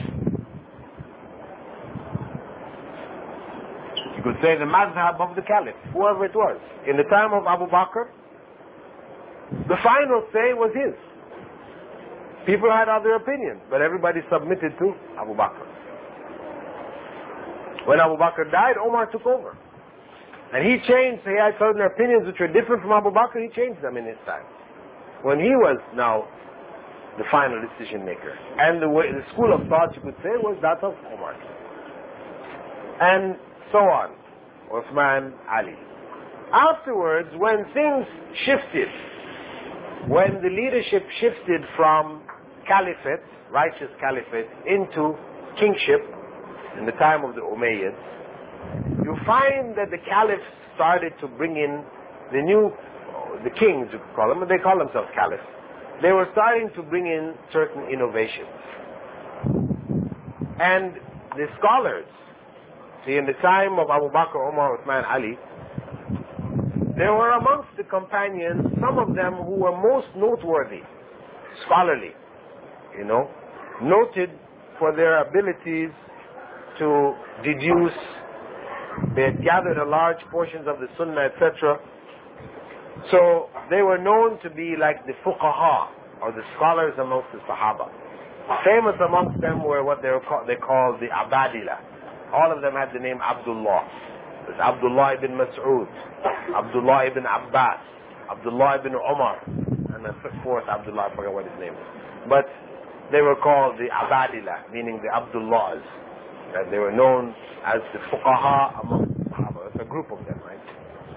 You could say the madhab of the caliph, whoever it was. In the time of Abu Bakr, the final say was his. People had other opinions, but everybody submitted to Abu Bakr. When Abu Bakr died, Omar took over. And he changed, he had certain opinions which were different from Abu Bakr, he changed them in his time. When he was now the final decision maker. And the, way, the school of thought, you could say, was that of Omar. And so on. Uthman, Ali. Afterwards, when things shifted, when the leadership shifted from caliphate, righteous caliphate, into kingship, in the time of the Umayyads, you find that the caliphs started to bring in the new, the kings you could call them, but they call themselves caliphs. They were starting to bring in certain innovations. And the scholars, see, in the time of Abu Bakr, Umar, Uthman, Ali, there were amongst the companions some of them who were most noteworthy, scholarly, you know, noted for their abilities to deduce. They had gathered a large portions of the Sunnah, et cetera. So they were known to be like the fuqaha, or the scholars amongst the Sahaba. Famous amongst them were what they were called, they called the Abadila. All of them had the name Abdullah. There's Abdullah ibn Mas'ud, Abdullah ibn Abbas, Abdullah ibn Umar, and the fourth Abdullah, I forgot what his name was. But they were called the Abadila, meaning the Abdullahs. And they were known as the fuqaha among the Sahaba. It's a group of them, right?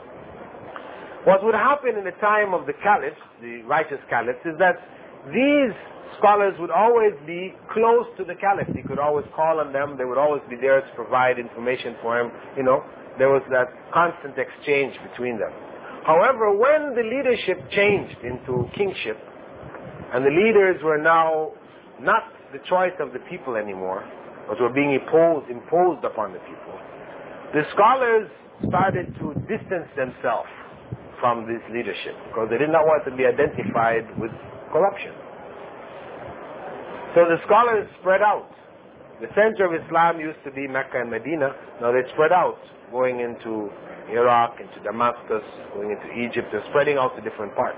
What would happen in the time of the caliphs, the righteous caliphs, is that these scholars would always be close to the caliph. He could always call on them. They would always be there to provide information for him. You know, there was that constant exchange between them. However, when the leadership changed into kingship, and the leaders were now not the choice of the people anymore, but were being imposed, imposed upon the people, the scholars started to distance themselves from this leadership because they did not want to be identified with corruption. So the scholars spread out. The center of Islam used to be Mecca and Medina. Now they spread out, going into Iraq, into Damascus, going into Egypt. They're spreading out to different parts.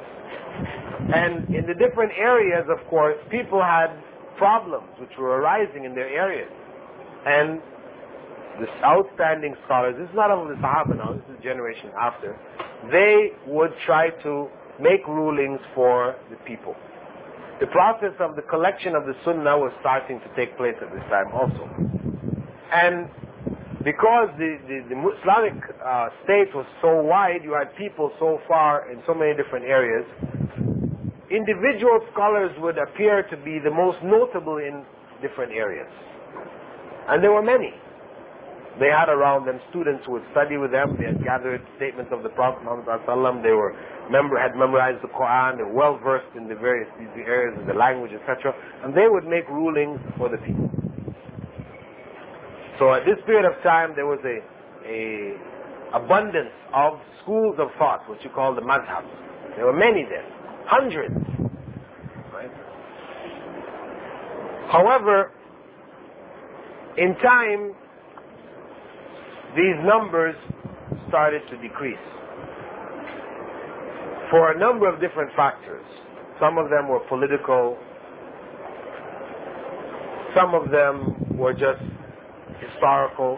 And in the different areas, of course, people had problems which were arising in their areas. And the outstanding scholars, this is not of the Sahaba now, this is the generation after, they would try to make rulings for the people. The process of the collection of the Sunnah was starting to take place at this time also. And because the, the, the Islamic uh, state was so wide, you had people so far in so many different areas, individual scholars would appear to be the most notable in different areas. And there were many. They had around them students who would study with them. They had gathered statements of the Prophet Muhammad ﷺ. They were member had memorized the Quran. They were well versed in the various these areas of the language, et cetera. And they would make rulings for the people. So at this period of time, there was a, a abundance of schools of thought, what you call the madhabs. There were many then, hundreds. Right? However, in time, these numbers started to decrease for a number of different factors. Some of them were political, some of them were just historical.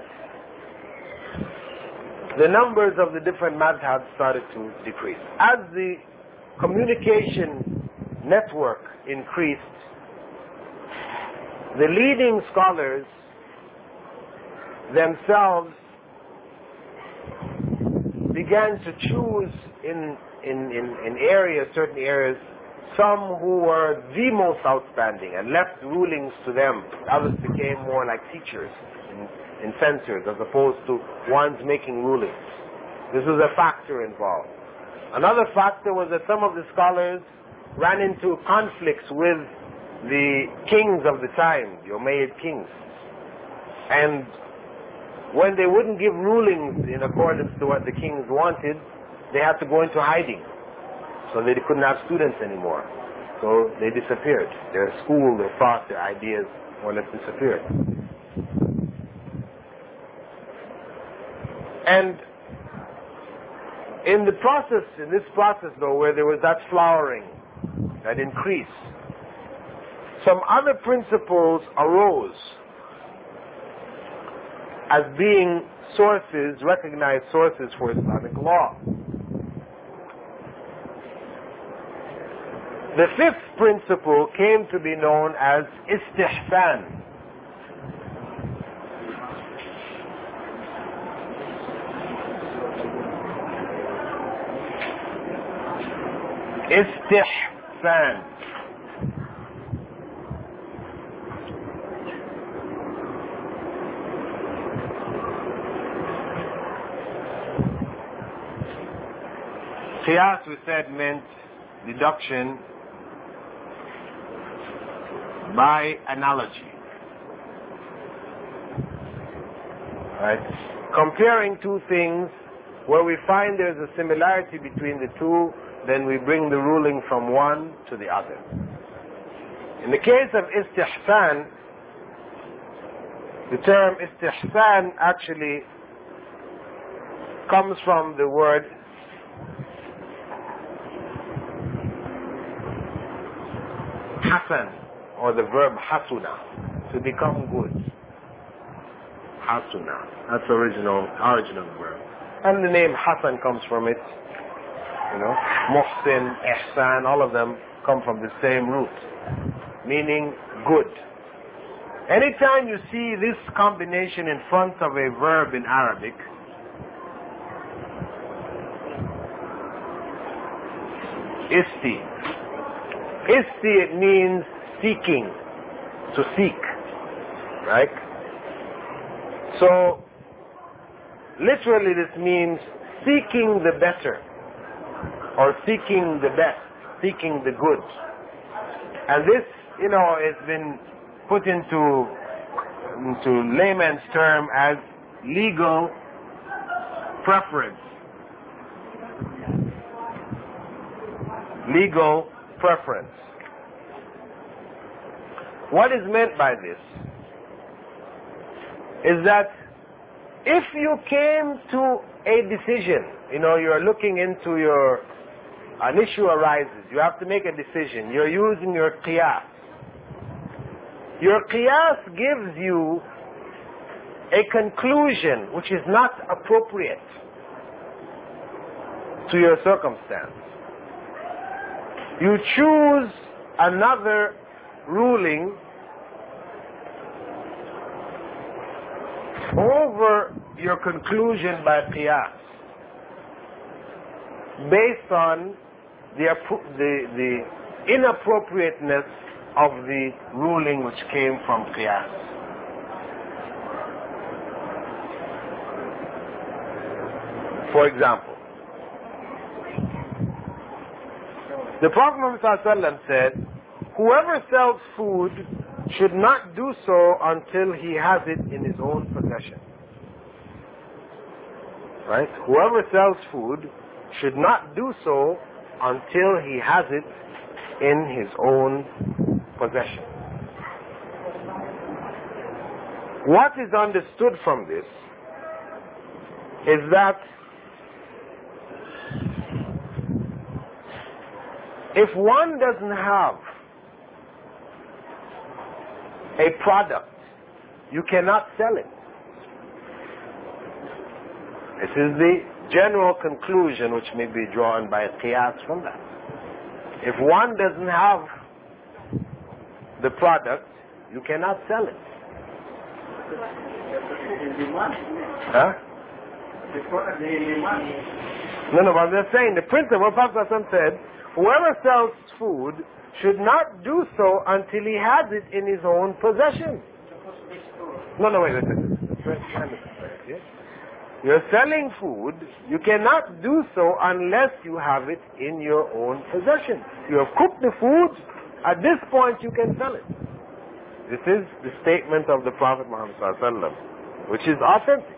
The numbers of the different madhabs started to decrease. As the communication network increased, the leading scholars themselves began to choose in, in, in, in areas, certain areas, some who were the most outstanding and left rulings to them. Others became more like teachers and, and censors as opposed to ones making rulings. This was a factor involved. Another factor was that some of the scholars ran into conflicts with the kings of the time, the Umayyad kings. And when they wouldn't give rulings in accordance to what the kings wanted, they had to go into hiding. So they couldn't have students anymore. So they disappeared. Their school, their thought, their ideas more or less disappeared. And in the process, in this process though, where there was that flowering, that increase, some other principles arose as being sources, recognized sources for Islamic law. The fifth principle came to be known as istihsan. Istihsan. Qiyas, we said, meant deduction by analogy. Right? Comparing two things where we find there's a similarity between the two, then we bring the ruling from one to the other. In the case of istihsan, the term istihsan actually comes from the word hasan, or the verb hasuna, to become good. Hasuna, that's the original origin of the verb. And the name Hasan comes from it. You know, Muhsin, Ihsan, all of them come from the same root, meaning good. Anytime you see this combination in front of a verb in Arabic, isti. Isti, it means seeking, to seek, right? So, literally this means seeking the better, or seeking the best, seeking the good. And this, you know, has been put into, into layman's term as legal preference. Legal preference. What is meant by this is that if you came to a decision, you know, you're looking into your, an issue arises, you have to make a decision, you're using your qiyas. Your qiyas gives you a conclusion which is not appropriate to your circumstance. You choose another ruling over your conclusion by qiyas, based on the, the, the inappropriateness of the ruling which came from qiyas. For example, the Prophet ﷺ said, whoever sells food should not do so until he has it in his own possession. Right? Whoever sells food should not do so until he has it in his own possession. What is understood from this is that if one doesn't have a product, you cannot sell it. This is the general conclusion which may be drawn by qiyas from that. If one doesn't have the product, you cannot sell it. Huh? No, no, but I'm just saying, the principle, Prophet said, whoever sells food should not do so until he has it in his own possession. No, no, wait, wait, wait. wait. You're selling food, you cannot do so unless you have it in your own possession. You have cooked the food, at this point you can sell it. This is the statement of the Prophet Muhammad sallallahu alaihi wasallam, which is authentic.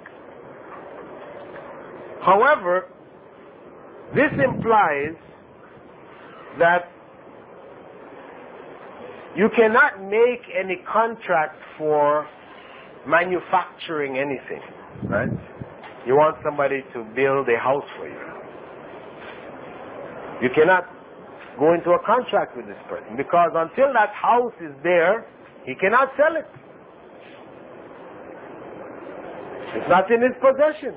However, this implies that you cannot make any contract for manufacturing anything, right? You want somebody to build a house for you. You cannot go into a contract with this person, because until that house is there, he cannot sell it. It's not in his possession.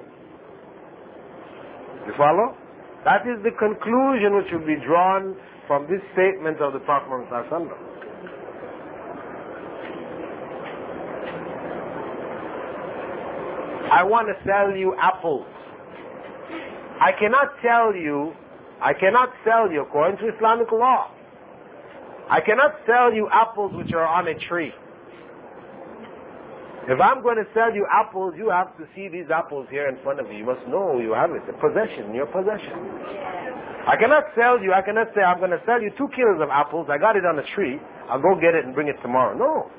You follow? That is the conclusion which will be drawn from this statement of the Prophet Muhammad sallallahu alaihi wasallam. I want to sell you apples. I cannot tell you, I cannot sell you according to Islamic law. I cannot sell you apples which are on a tree. If I'm going to sell you apples, you have to see these apples here in front of you. You must know you have it. A possession, your possession. I cannot sell you, I cannot say I'm going to sell you two kilos of apples. I got it on a tree. I'll go get it and bring it tomorrow. No.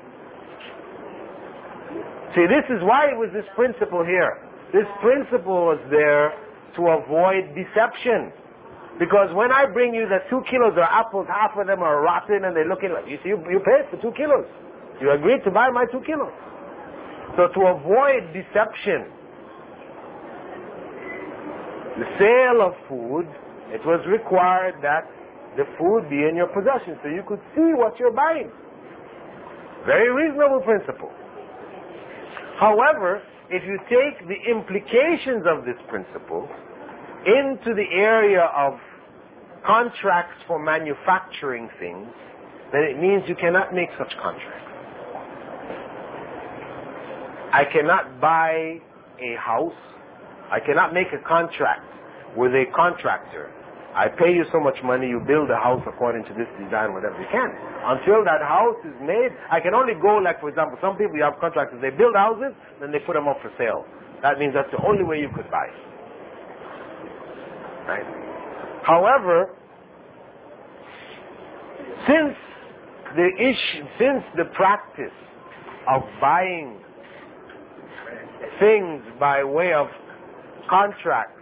See, this is why it was this principle here. This principle was there to avoid deception. Because when I bring you the two kilos of apples, half of them are rotten and they're looking like, you see, you, you paid for two kilos. You agreed to buy my two kilos. So to avoid deception, the sale of food, it was required that the food be in your possession so you could see what you're buying. Very reasonable principle. However, if you take the implications of this principle into the area of contracts for manufacturing things, then it means you cannot make such contracts. I cannot buy a house. I cannot make a contract with a contractor. I pay you so much money, you build a house according to this design, whatever you can. Until that house is made, I can only go, like for example, some people you have contractors, they build houses, then they put them up for sale. That means that's the only way you could buy. Right? However, since the issue, since the practice of buying things by way of contracts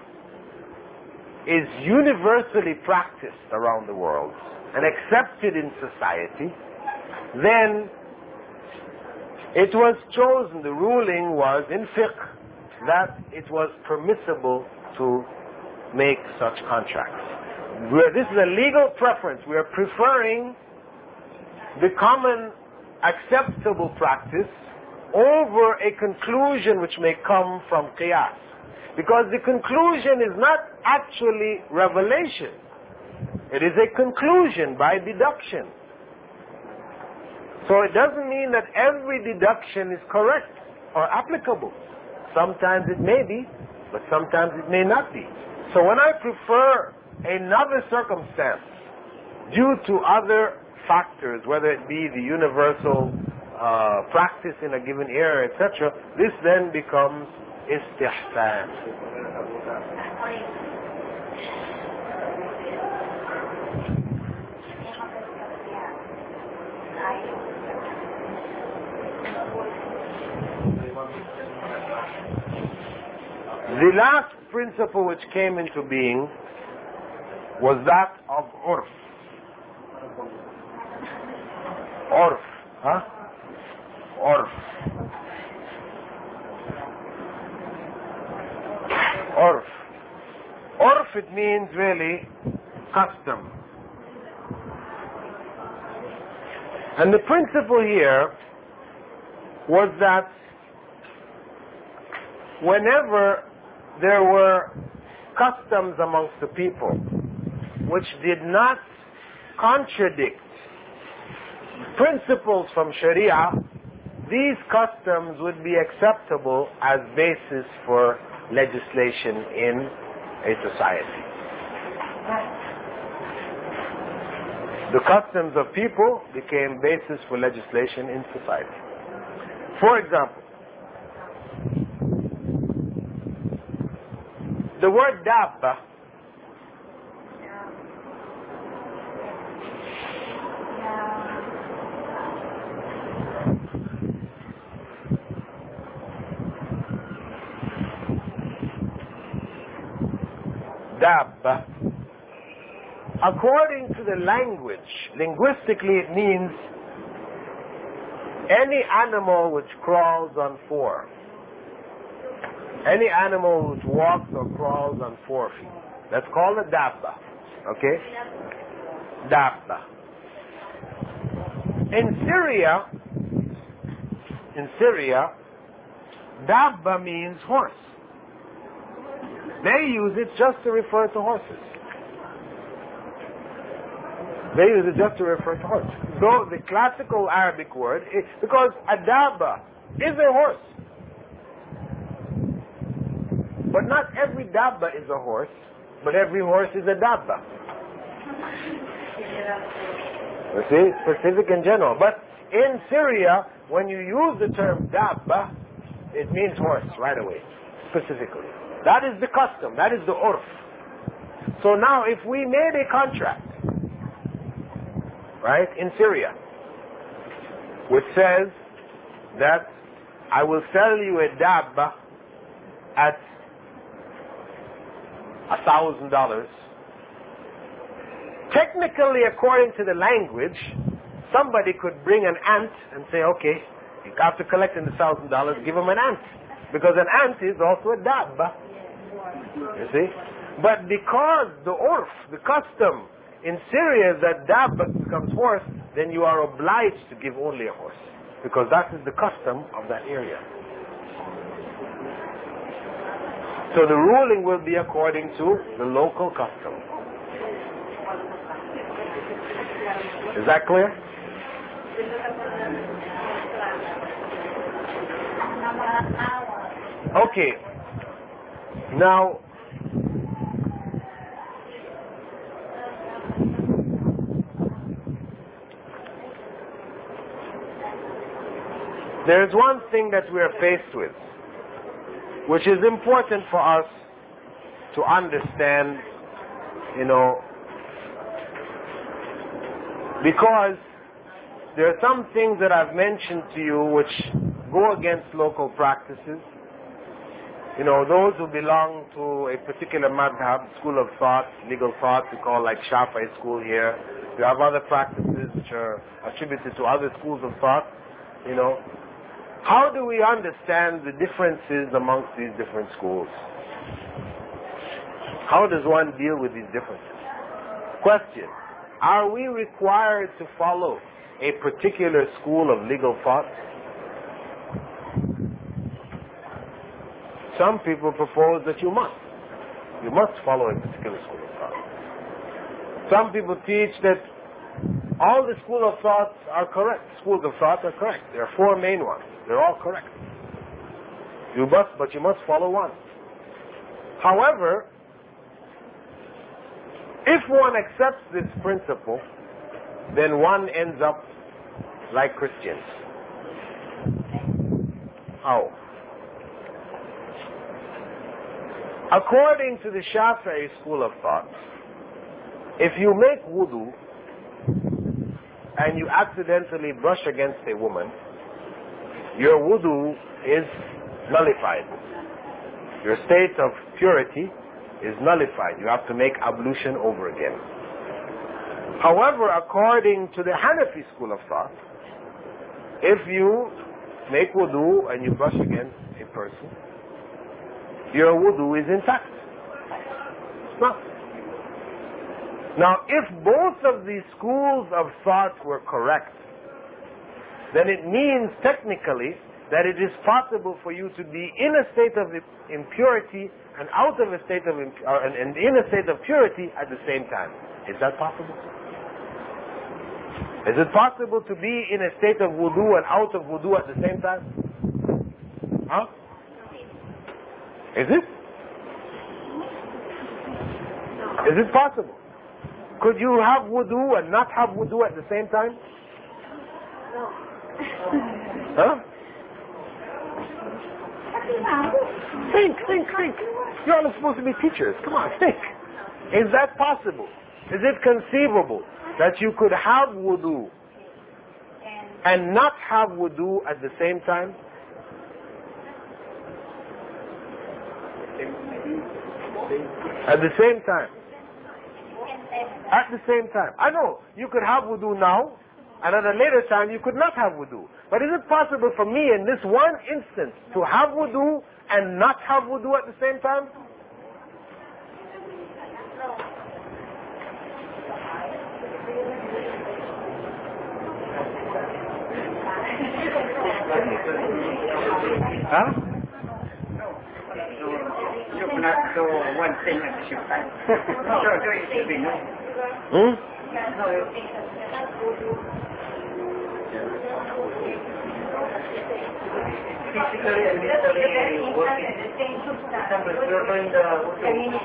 is universally practiced around the world and accepted in society, then it was chosen, the ruling was in fiqh, that it was permissible to make such contracts. We're, this is a legal preference. We are preferring the common acceptable practice over a conclusion which may come from qiyas. Because the conclusion is not actually revelation. It is a conclusion by deduction. So it doesn't mean that every deduction is correct or applicable. Sometimes it may be, but sometimes it may not be. So when I prefer another circumstance due to other factors, whether it be the universal uh, practice in a given area, et cetera, this then becomes istihsan. The last principle which came into being was that of urf. Urf. Huh? Urf. Urf. Urf, it means really custom. And the principle here was that whenever there were customs amongst the people which did not contradict principles from Sharia, these customs would be acceptable as basis for legislation in a society. The customs of people became basis for legislation in society. For example, the word dabba dabba, according to the language, linguistically it means any animal which crawls on four. Any animal which walks or crawls on four feet. That's called a dabba. Okay? Dabba. In Syria, in Syria, dabba means horse. They use it just to refer to horses. They use it just to refer to horses. So the classical Arabic word, is, because a dabba is a horse. But not every dabba is a horse, but every horse is a dabba. You see, specific and general. But in Syria, when you use the term dabba, it means horse right away, specifically. That is the custom, that is the urf. So now if we made a contract, right, in Syria, which says that I will sell you a dabba at a thousand dollars. Technically, according to the language, somebody could bring an ant and say, okay, after collecting the thousand dollars, give him an ant. Because an ant is also a dabba. You see? But because the urf, the custom in Syria is that dabba becomes horse, then you are obliged to give only a horse. Because that is the custom of that area. So the ruling will be according to the local custom. Is that clear? Okay. Now, there is one thing that we are faced with, which is important for us to understand, you know, because there are some things that I've mentioned to you which go against local practices. You know, those who belong to a particular madhab, school of thought, legal thought, we call like Shafi'i school here. We have other practices which are attributed to other schools of thought, you know. How do we understand the differences amongst these different schools? How does one deal with these differences? Question: are we required to follow a particular school of legal thought? Some people propose that you must. You must follow a particular school of thought. Some people teach that all the school of thoughts are correct. Schools of thought are correct. There are four main ones. They're all correct. You must, but you must follow one. However, if one accepts this principle, then one ends up like Christians. How? According to the Shafi'i school of thought, if you make wudu and you accidentally brush against a woman, your wudu is nullified. Your state of purity is nullified. You have to make ablution over again. However, according to the Hanafi school of thought, if you make wudu and you brush against a person, your wudu is intact. It's not. Now, if both of these schools of thought were correct, then it means technically that it is possible for you to be in a state of impurity and out of a state of imp- uh, and in a state of purity at the same time. Is that possible? Is it possible to be in a state of wudu and out of wudu at the same time? Huh? Is it? Is it possible? Could you have wudu and not have wudu at the same time? Huh? Think, think, think. You're all supposed to be teachers. Come on, think. Is that possible? Is it conceivable that you could have wudu and not have wudu at the same time? At the same time. At the same time. I know, you could have wudu now, and at a later time you could not have wudu. But is it possible for me in this one instance to have wudu and not have wudu at the same time? Huh? You cannot do one thing at the same time. So do it should be no. Hmm? Physically and mentally working. Sometimes you're doing the wudu.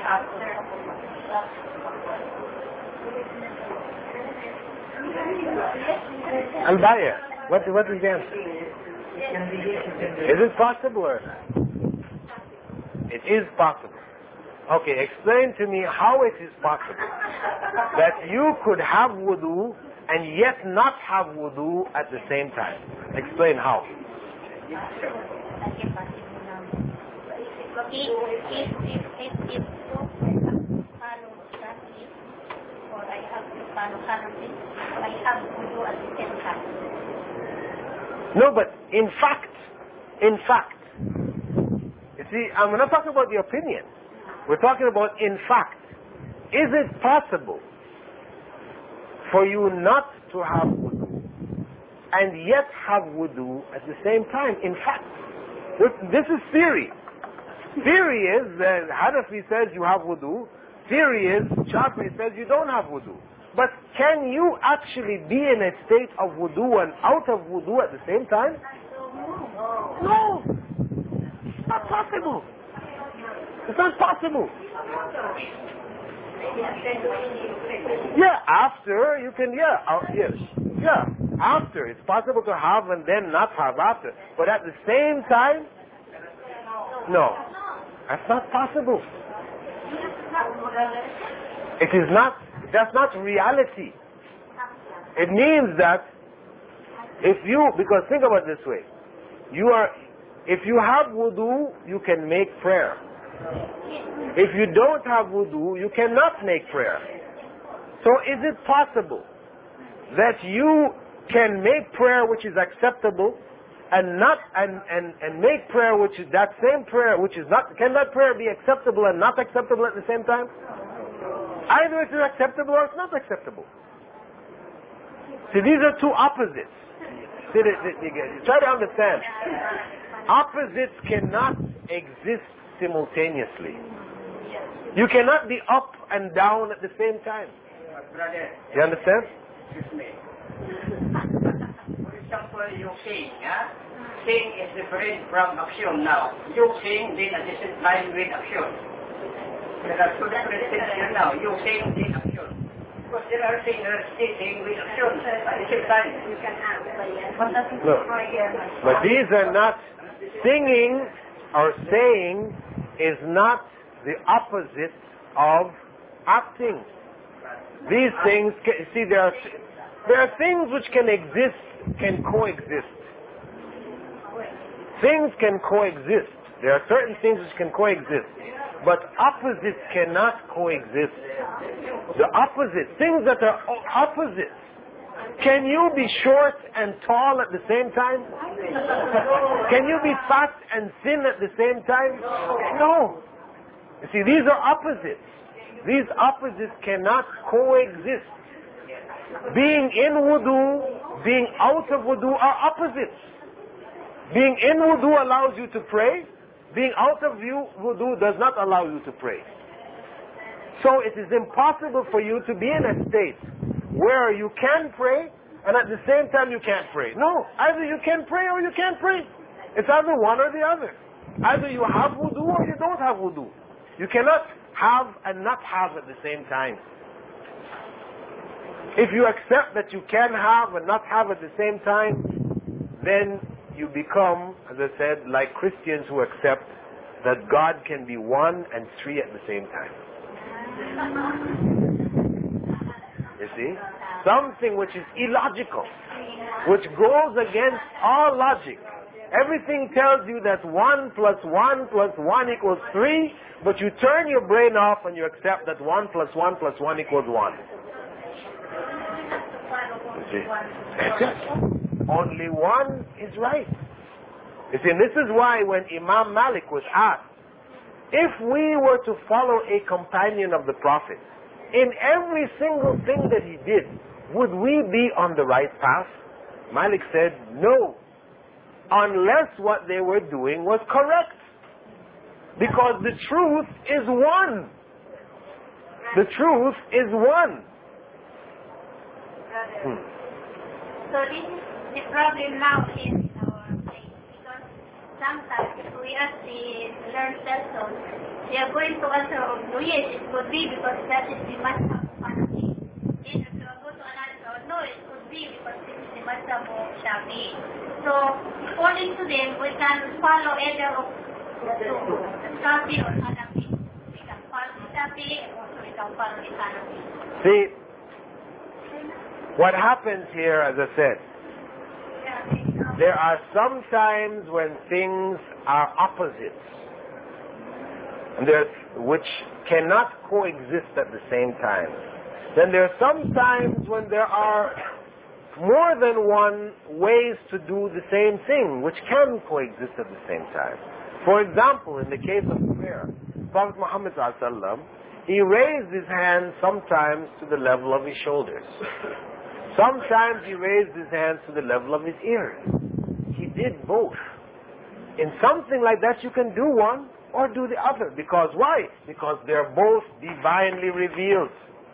Al-Baya, what, what is the answer? Is it possible or not? It is possible. Okay, explain to me how it is possible that you could have wudu and yet not have wudu at the same time. Explain how. No, but in fact, in fact, you see, I'm not talking about the opinion. We're talking about in fact. Is it possible for you not to have wudu and yet have wudu at the same time? In fact, this is theory. Theory is that Hanafi says you have wudu. Theory is Shafi'i says you don't have wudu. But can you actually be in a state of wudu and out of wudu at the same time? No. It's not possible. It's not possible. Yeah, after you can, yeah, uh, yes, yeah, after. It's possible to have and then not have after. But at the same time, no. That's not possible. It is not, that's not reality. It means that if you, because think about it this way, you are, if you have wudu, you can make prayer. If you don't have wudu, you cannot make prayer. So is it possible that you can make prayer which is acceptable and not and, and, and make prayer which is that same prayer which is not, can that prayer be acceptable and not acceptable at the same time? Either it is acceptable or it's not acceptable. See, these are two opposites. See, they, they, they, try to understand. Opposites cannot exist simultaneously. You cannot be up and down at the same time. You understand? For example, you sing, yeah? Sing is different from action now. You sing, then at the same time with action. There are two different things here now. You sing, then action. Because there are singers singing with action at the same time. No. But these are not, singing or saying is not the opposite of acting. These things, see, there are, there are things which can exist, can coexist. Things can coexist. There are certain things which can coexist. But opposites cannot coexist. The opposite, things that are opposites. Can you be short and tall at the same time? Can you be fat and thin at the same time? No. You see, these are opposites. These opposites cannot coexist. Being in wudu, being out of wudu are opposites. Being in wudu allows you to pray. Being out of wudu does not allow you to pray. So it is impossible for you to be in a state where you can pray and at the same time you can't pray. No, either you can pray or you can't pray. It's either one or the other. Either you have wudu or you don't have wudu. You cannot have and not have at the same time. If you accept that you can have and not have at the same time, then you become, as I said, like Christians who accept that God can be one and three at the same time. You see? Something which is illogical, which goes against all logic. Everything tells you that one plus one plus one equals three, but you turn your brain off and you accept that one plus one plus one equals one. You see? Only one is right. You see, and this is why when Imam Malik was asked, if we were to follow a companion of the Prophet, in every single thing that he did, would we be on the right path? Malik said, no, unless what they were doing was correct. Because the truth is one. The truth is one. Hmm. So this is the problem now in our place. Because sometimes if we ask the learned person, they are going to answer, oh yes, it could be because that is the matter of Hanafi. Then if you go to another, no, it could be because this is the matter of Shafi. So according to them, we can follow either of the two, the Shafi or Hanafi. We can follow the Shafi or we can follow the Hanafi. See, what happens here, as I said, there are some times when things are opposites, and there's, which cannot coexist at the same time. Then there are some times when there are more than one ways to do the same thing, which can coexist at the same time. For example, in the case of prayer, Prophet Muhammad sallallahu alaihi wasallam, he raised his hands sometimes to the level of his shoulders. Sometimes he raised his hands to the level of his ears. He did both. In something like that, you can do one or do the other. Because why? Because they're both divinely revealed.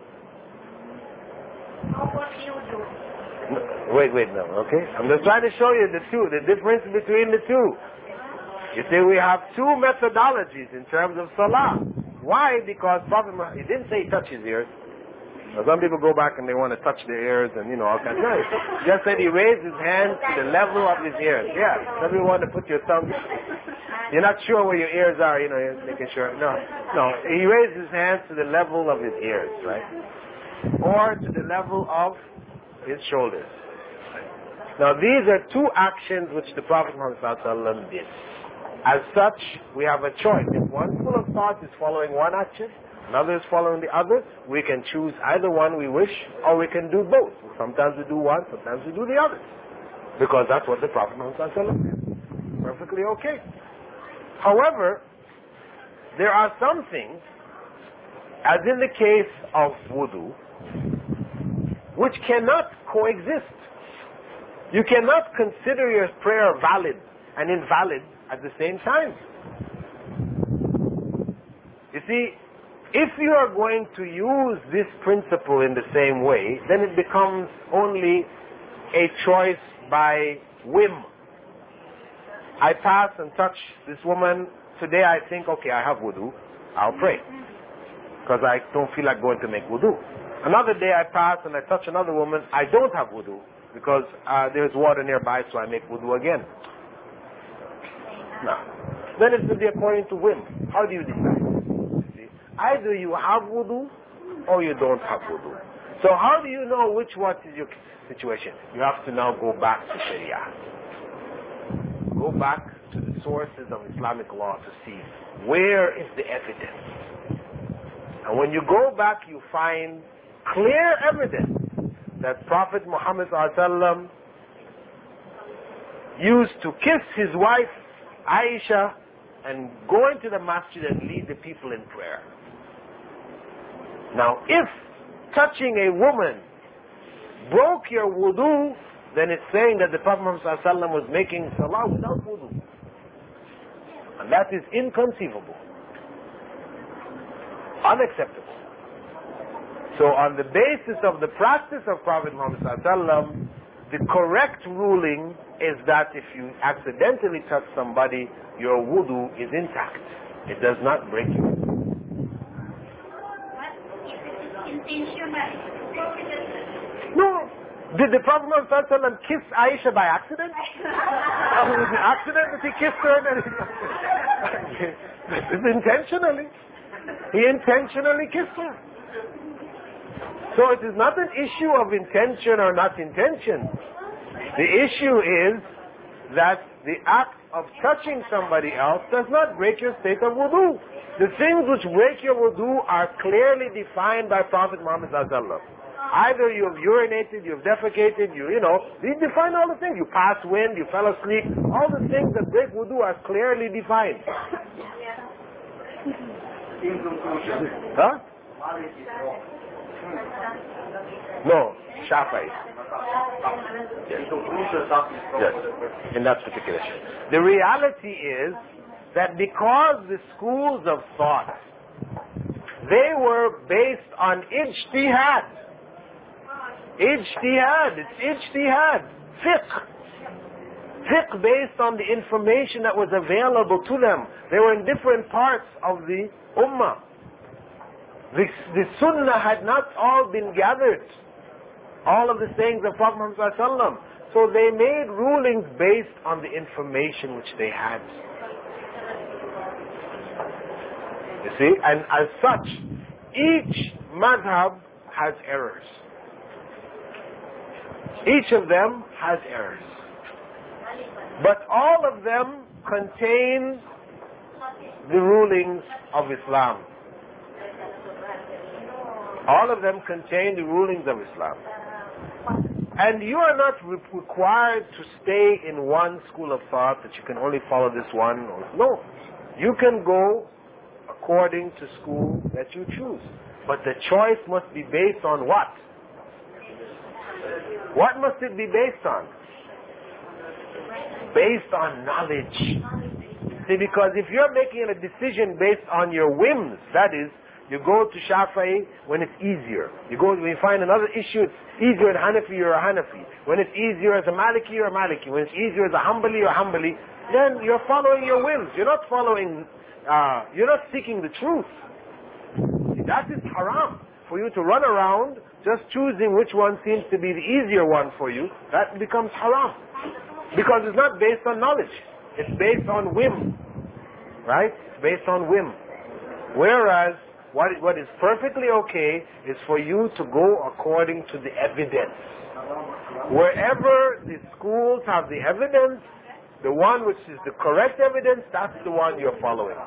What do you do? No, wait, wait, no, okay? I'm just trying to show you the two, the difference between the two. You see, we have two methodologies in terms of salah. Why? Because Prophet Muhammad, he didn't say touch his ears. Now, some people go back and they want to touch their ears and, you know, all kinds of things. He just said he raised his hands to the level of his ears. Yeah, some people want to put your thumb. You're not sure where your ears are, you know, you're making sure. No, no, he raised his hands to the level of his ears, right? Or to the level of his shoulders. Now, these are two actions which the Prophet Muhammad ﷺ did. As such, we have a choice. If one school of thought is following one action, another is following the other, we can choose either one we wish, or we can do both. Sometimes we do one, sometimes we do the other. Because that's what the Prophet Muhammad ﷺ did. Perfectly okay. However, there are some things, as in the case of wudu, which cannot coexist. You cannot consider your prayer valid and invalid at the same time. You see, if you are going to use this principle in the same way, then it becomes only a choice by whim. I pass and touch this woman. Today I think, okay, I have wudu. I'll pray. Because I don't feel like going to make wudu. Another day I pass and I touch another woman. I don't have wudu. Because uh, there's water nearby, so I make wudu again. No. Then it will be according to whim. How do you decide? See? Either you have wudu or you don't have wudu. So how do you know which one is your situation? You have to now go back to Sharia. Go back to the sources of Islamic law to see where is the evidence. And when you go back, you find clear evidence that Prophet Muhammad ﷺ used to kiss his wife Aisha and go into the masjid and lead the people in prayer. Now, if touching a woman broke your wudu, then it's saying that the Prophet Muhammad ﷺ was making salah without wudu. And that is inconceivable. Unacceptable. So on the basis of the practice of Prophet Muhammad ﷺ, the correct ruling is that if you accidentally touch somebody, your wudu is intact. It does not break you. What if it is intentional? No. Did the Prophet Muhammad kiss Aisha by accident? Oh, was it accident that he kissed her? It's intentionally. He intentionally kissed her. So it is not an issue of intention or not intention. The issue is that the act of touching somebody else does not break your state of wudu. The things which break your wudu are clearly defined by Prophet Muhammad sallallahu alaihi wasallam. Either you've urinated, you've defecated, you, you know, he defined all the things. You passed wind, you fell asleep. All the things that break wudu are clearly defined. In conclusion, Huh? Malik is wrong. No, Shafi'i. In conclusion, that is wrong. Yes, in that particular issue. The reality is that because the schools of thought, they were based on ijtihad. Ijtihad, it's ijtihad. Fiqh. Fiqh based on the information that was available to them. They were in different parts of the ummah. The, the sunnah had not all been gathered. All of the sayings of Prophet Muhammad sallallahu alaihi wasallam. So they made rulings based on the information which they had. You see? And as such, each madhab has errors. Each of them has errors. But all of them contain the rulings of Islam. All of them contain the rulings of Islam. And you are not re- required to stay in one school of thought that you can only follow this one. Or, no. You can go according to school that you choose. But the choice must be based on what? What must it be based on? Based on knowledge. See, because if you're making a decision based on your whims, that is, you go to Shafi'i when it's easier. You go when you find another issue, it's easier in Hanafi, you're a Hanafi. When it's easier as a Maliki, you're a Maliki. When it's easier as a Hanbali, you're a Hanbali. Then you're following your whims. You're not following, uh, you're not seeking the truth. See, that is haram. For you to run around just choosing which one seems to be the easier one for you, that becomes haram. Because it's not based on knowledge. It's based on whim. Right? It's based on whim. Whereas, what, what is perfectly okay is for you to go according to the evidence. Wherever the schools have the evidence, the one which is the correct evidence, that's the one you're following.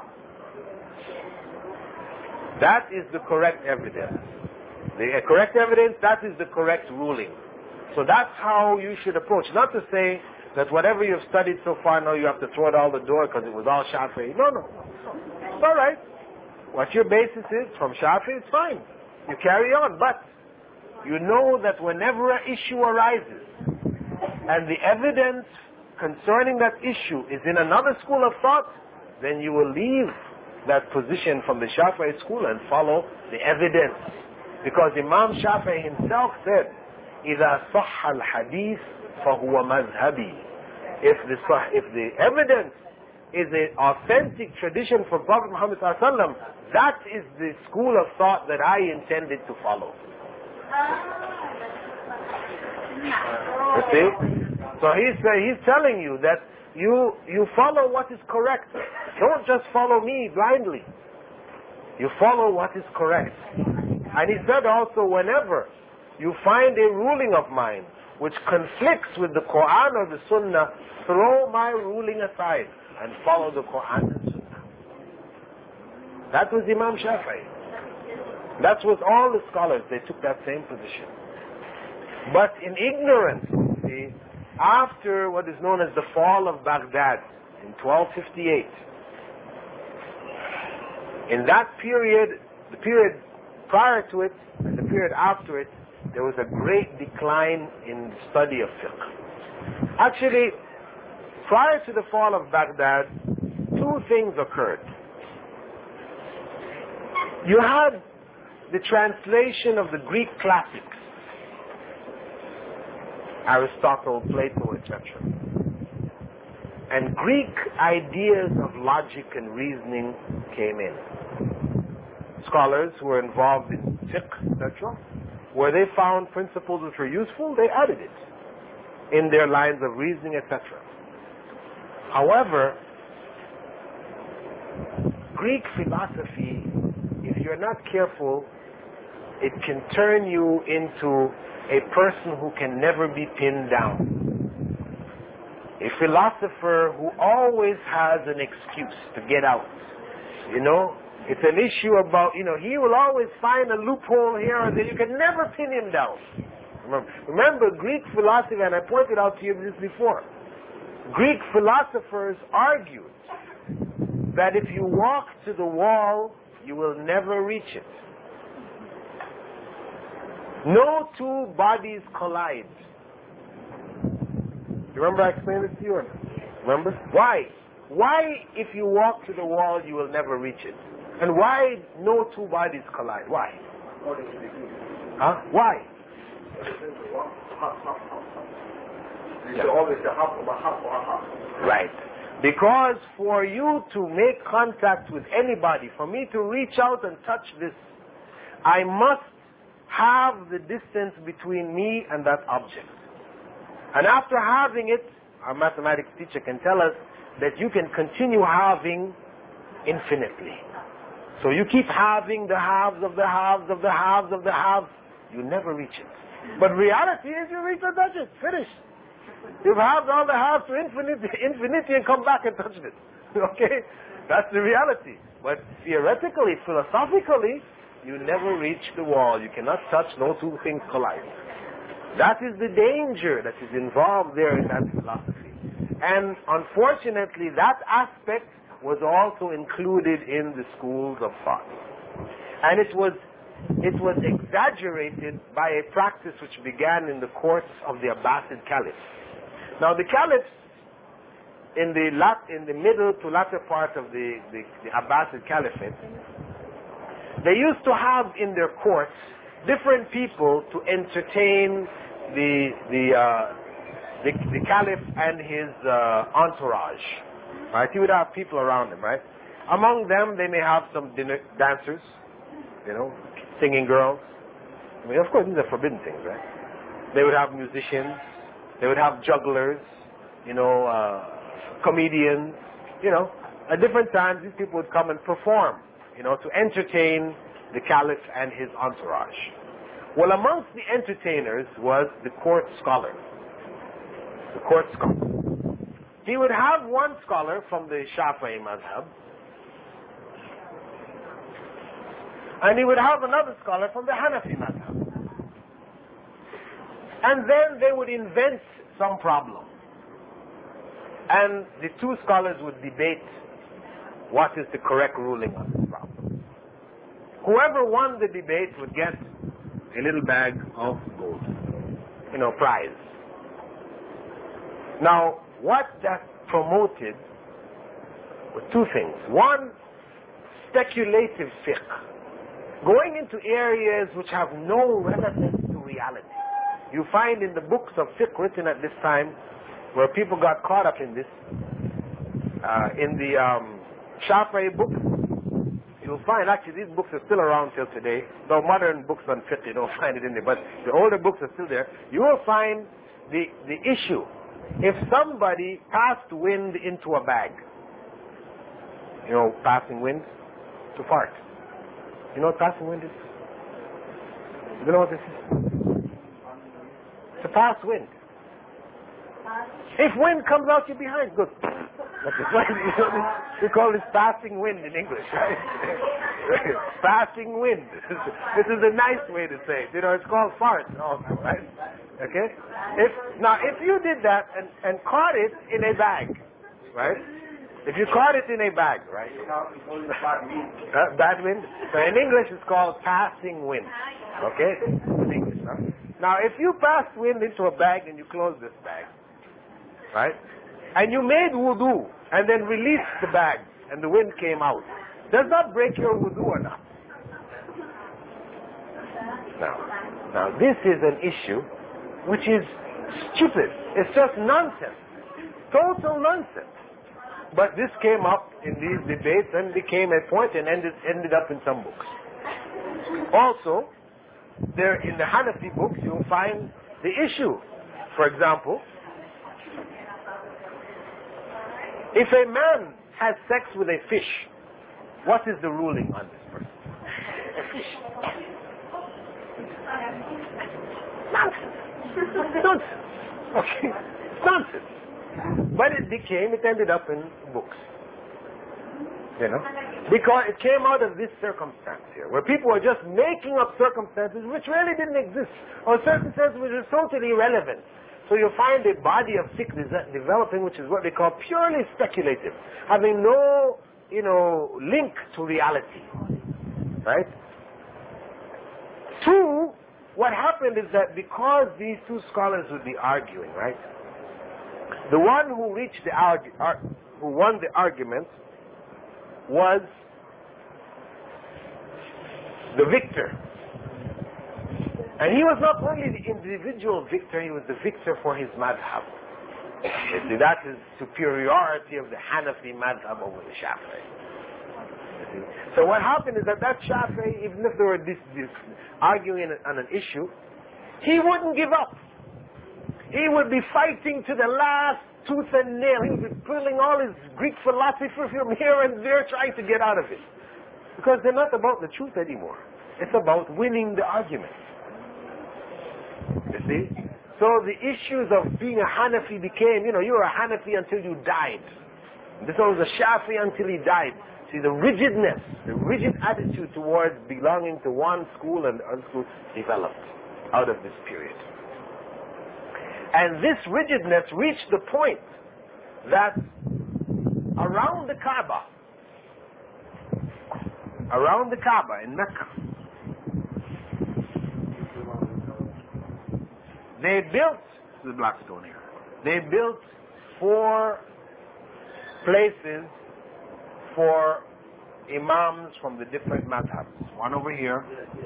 That is the correct evidence. The correct evidence, that is the correct ruling. So that's how you should approach. Not to say that whatever you've studied so far, now you have to throw it out the door because it was all Shafi'i. No, no. It's all right. What your basis is from Shafi'i, it's fine. You carry on. But you know that whenever an issue arises and the evidence concerning that issue is in another school of thought, then you will leave that position from the Shafi'i school and follow the evidence. Because Imam Shafi'i himself said, إِذَا صَحَّ الْحَدِيث فَهُوَ مَذْهَبِي. If the, if the evidence is an authentic tradition from Prophet Muhammad sallallahu alaihi wasallam, that is the school of thought that I intended to follow. You see? So he's, uh, he's telling you that you, you follow what is correct. Don't just follow me blindly. You follow what is correct. And he said also, whenever you find a ruling of mine which conflicts with the Quran or the Sunnah, throw my ruling aside and follow the Quran and Sunnah. That was Imam Shafi'i. That was all the scholars. They took that same position. But in ignorance, see, after what is known as the fall of Baghdad in twelve fifty-eight, in that period, the period prior to it and the period after it, there was a great decline in the study of fiqh. Actually, prior to the fall of Baghdad, two things occurred. You had the translation of the Greek classics. Aristotle, Plato, et cetera. And Greek ideas of logic and reasoning came in. Scholars who were involved in fiqh, et cetera, where they found principles which were useful, they added it in their lines of reasoning, et cetera. However, Greek philosophy, if you're not careful, it can turn you into a person who can never be pinned down. A philosopher who always has an excuse to get out. You know, it's an issue about, you know, he will always find a loophole here or there. You can never pin him down. Remember, remember Greek philosophy, and I pointed out to you this before. Greek philosophers argued that if you walk to the wall, you will never reach it. No two bodies collide. You remember I explained this to you? Remember? Why? Why, if you walk to the wall, you will never reach it? And why no two bodies collide? Why? Huh? Why? You always say half of a half or a half. Right. Because for you to make contact with anybody, for me to reach out and touch this, I must have the distance between me and that object. And after having it, our mathematics teacher can tell us that you can continue having infinitely. So you keep having the halves of the halves of the halves of the halves, you never reach it. But reality is you reach and touch it, finish. You've halved all the halves to infinity, infinity and come back and touch it. Okay? That's the reality. But theoretically, philosophically, you never reach the wall. You cannot touch, no two things collide. That is the danger that is involved there in that philosophy. And unfortunately, that aspect was also included in the schools of thought. And it was it was exaggerated by a practice which began in the courts of the Abbasid Caliphs. Now the Caliphs, in the lat, in the middle to latter part of the, the, the Abbasid Caliphate, they used to have in their courts different people to entertain the the uh, the, the Caliph and his uh, entourage. Right? He would have people around him, right? Among them, they may have some dinner dancers, you know, singing girls. I mean, of course, these are forbidden things, right? They would have musicians. They would have jugglers, you know, uh, comedians. You know, at different times, these people would come and perform, you know, to entertain the Caliph and his entourage. Well, amongst the entertainers was the court scholar. The court scholar. He would have one scholar from the Shafi'i madhab, and he would have another scholar from the Hanafi madhab. And then they would invent some problem. And the two scholars would debate what is the correct ruling on this problem. Whoever won the debate would get a little bag of gold, you know, prize. Now, what that promoted were two things. One, speculative fiqh, going into areas which have no relevance to reality. You find in the books of fiqh written at this time, where people got caught up in this, uh, in the um, Shafi'i books, you'll find actually these books are still around till today. Though modern books on fiqh, you don't find it in there, but the older books are still there. You will find the, the issue. If somebody passed wind into a bag, you know, passing wind to fart. You know what passing wind is? You know what this is? To pass wind. If wind comes out, you're behind. Good. We call this passing wind in English, right? Passing wind. This is a nice way to say it. You know, it's called fart also, right? Okay? If now, if you did that and, and caught it in a bag, right? If you caught it in a bag, right? Uh, bad wind. So in English, it's called passing wind. Okay? In English, huh? Now, if you passed wind into a bag and you closed this bag, right? And you made wudu and then released the bag and the wind came out, does that break your wudu or not? Now, now this is an issue which is Stupid. It's just nonsense. Total nonsense. But this came up in these debates and became a point and ended, ended up in some books. Also, there in the Hanafi books you'll find the issue. For example, if a man has sex with a fish, what is the ruling on this person? A fish. Nonsense. Nonsense. Okay. Nonsense. But it became, it ended up in books. You know? Because it came out of this circumstance here, where people were just making up circumstances which really didn't exist, or circumstances which are totally irrelevant. So you find a body of fiqh developing which is what they call purely speculative, having no, you know, link to reality. Right? Two, what happened is that because these two scholars would be arguing, right? The one who reached the argu- ar- who won the argument was the victor. And he was not only the individual victor, he was the victor for his madhab. You see, that is superiority of the Hanafi madhab over the Shafi'i. You see? So what happened is that that Shafi'i, even if they were this, this arguing on an issue, he wouldn't give up. He would be fighting to the last tooth and nail. He would be pulling all his Greek philosophy from here and there, trying to get out of it. Because they're not about the truth anymore. It's about winning the argument. You see? So the issues of being a Hanafi became, you know, you were a Hanafi until you died. This one was a Shafi until he died. See, the rigidness, the rigid attitude towards belonging to one school and other school developed out of this period. And this rigidness reached the point that around the Kaaba, around the Kaaba in Mecca, they built, this is the black stone here, they built four places for imams from the different madhabs. One over here,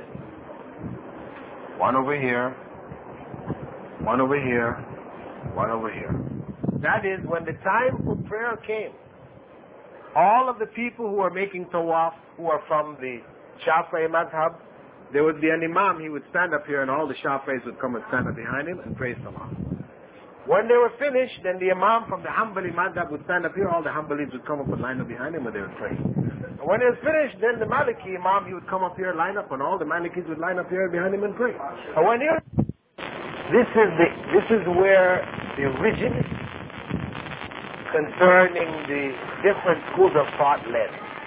one over here, one over here, one over here. That is, when the time for prayer came, all of the people who are making tawaf, who are from the Shafi'i madhab, there would be an imam, he would stand up here and all the Shafi'is would come and stand up behind him and pray salah. When they were finished, then the imam from the Hanbali madhab would stand up here, all the Hanbalis would come up and line up behind him and they would pray. And when it was finished, then the Maliki imam, he would come up here, line up, and all the Malikis would line up here behind him and pray. And when he This is the this is where the rigidness concerning the different schools of thought led.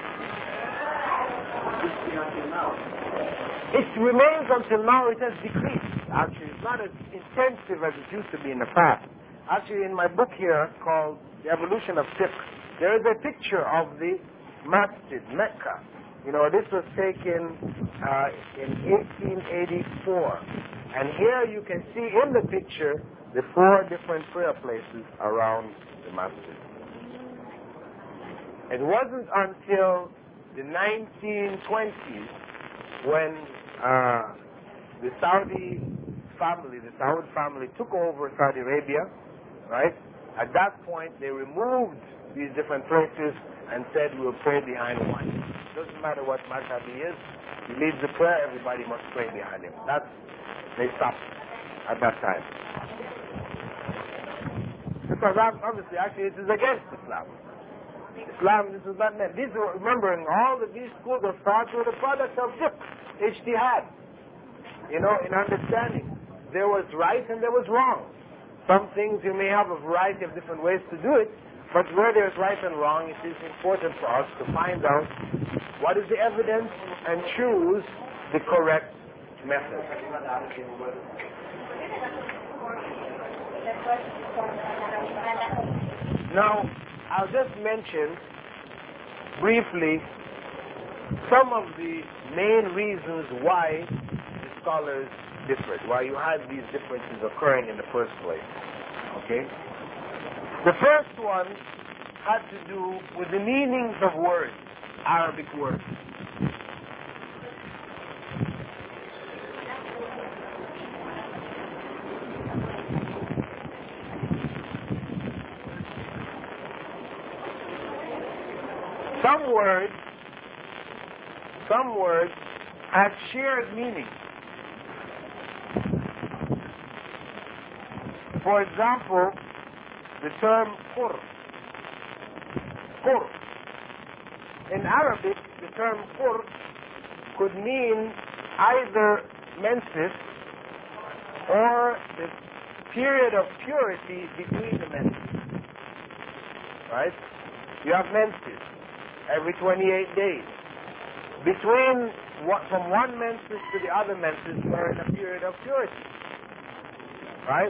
It remains until now. It has decreased. Actually, it's not as intensive as it used to be in the past. Actually, in my book here called The Evolution of Fiqh, there is a picture of the Masjid, Mecca. You know, this was taken uh, in eighteen eighty-four. And here you can see in the picture the four different prayer places around the masjid. It wasn't until the nineteen twenties when uh, the Saudi family, the Saud family took over Saudi Arabia, right? At that point they removed these different places and said we will pray behind one. It doesn't matter what madhab he is, he leads the prayer, everybody must pray behind him. That's They stopped at that time. Because obviously, actually, it is against Islam. Islam, this is not meant. These are, remembering, all of these schools of thought were the products of fiqh, ijtihad. You know, in understanding. There was right and there was wrong. Some things you may have a variety of different ways to do it, but where there's right and wrong, it is important for us to find out what is the evidence and choose the correct method. Now, I'll just mention briefly some of the main reasons why the scholars differed, why you had these differences occurring in the first place. Okay? The first one had to do with the meanings of words, Arabic words. some words, some words have shared meaning. For example, the term qur. Qur. In Arabic, the term qur could mean either menses or the period of purity between the menses. Right? You have menses every twenty-eight days. Between what, from one menses to the other menses, we're in a period of purity. Right?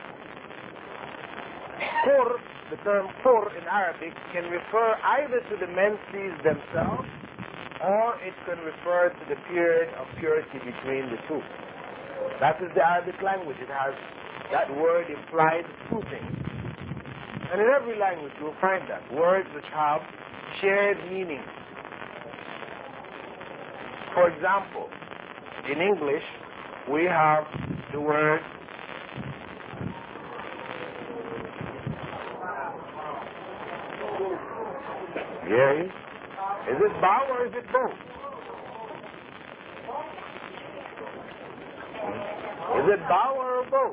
Qur, the term qur in Arabic, can refer either to the menses themselves or it can refer to the period of purity between the two. That is the Arabic language. It has that word implied two things. And in every language you will find that. Words which have shared meaning. For example, in English, we have the word yeah. Is it bow or is it bow? Is it bow or bow?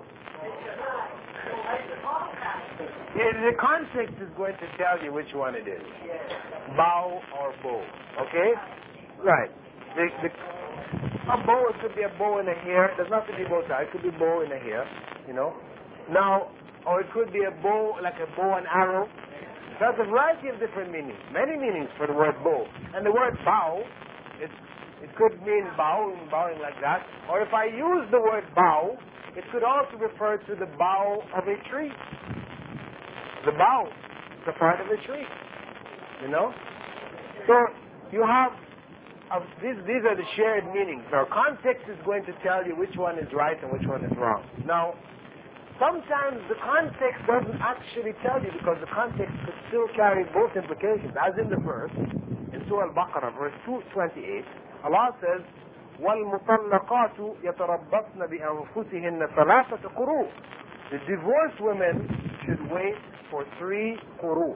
Yeah, the context is going to tell you which one it is. Bow or bow. Okay? Right. The, the, a bow, it could be a bow in a hair. It doesn't have to be bow tie. It could be bow in a hair, you know. Now, or it could be a bow, like a bow and arrow. There's a variety of different meanings. Many meanings for the word bow. And the word bow, it, it could mean bowing, bowing like that. Or if I use the word bow, it could also refer to the bough of a tree. The bough is a part of a tree. You know? So you have, uh, these, these are the shared meanings. Now context is going to tell you which one is right and which one is wrong. Now, sometimes the context doesn't actually tell you because the context could still carry both implications. As in the verse, in Surah Al-Baqarah, verse two twenty-eight, Allah says, وَالْمُطَلَّقَاتُ يَتَرَبَّصْنَ بِأَنفُسِهِنَّ ثَلَاثَةَ قُرُوءٍ. The divorced women should wait for three quru.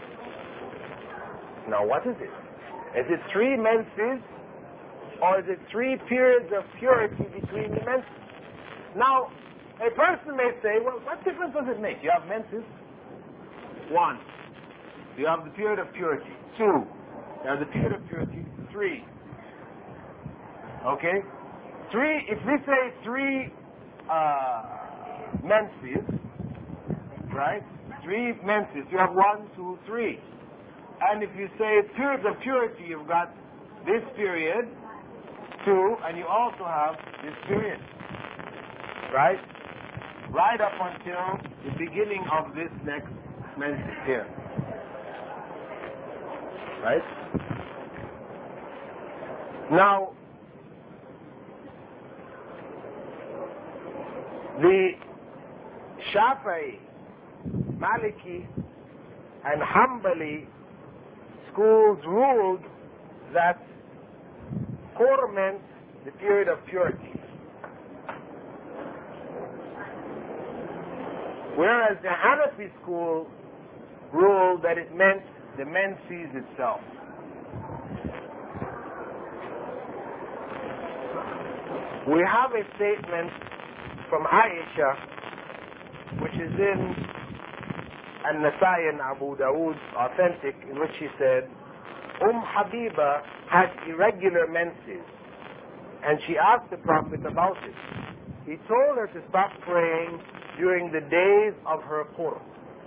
Now what is it? Is it three menses or is it three periods of purity between the menses? Now, a person may say, well, what difference does it make? You have menses. One. You have the period of purity. Two. You have the period of purity. Three. Okay? Three, if we say three uh, menses, right? Three menses, you have one, two, three. And if you say periods of purity, you've got this period, two, and you also have this period. Right? Right up until the beginning of this next menses here. Right? Now, the Shafi'i, Maliki, and Hanbali schools ruled that qur meant the period of purity. Whereas the Hanafi school ruled that it meant the menses itself. We have a statement from Aisha, which is in An-Nasai and Abu Dawood, authentic, in which she said, Umm Habiba had irregular menses, and she asked the Prophet about it. He told her to stop praying during the days of her qur.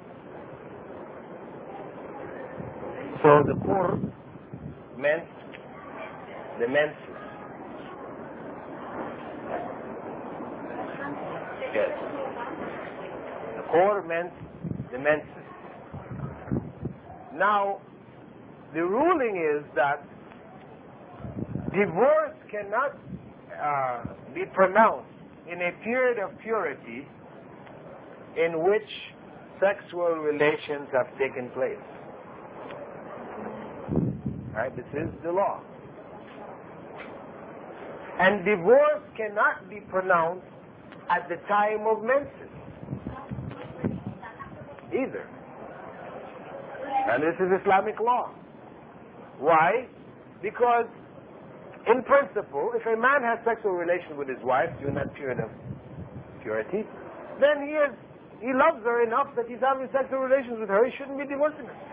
So the qur meant the menses. Yes. The qur meant the menses. Now, the ruling is that divorce cannot uh, be pronounced in a period of purity in which sexual relations have taken place. Right? This is the law. And divorce cannot be pronounced at the time of menses either. And this is Islamic law. Why? Because in principle, if a man has sexual relations with his wife during that period of purity, then he is he loves her enough that he's having sexual relations with her. He shouldn't be divorcing her.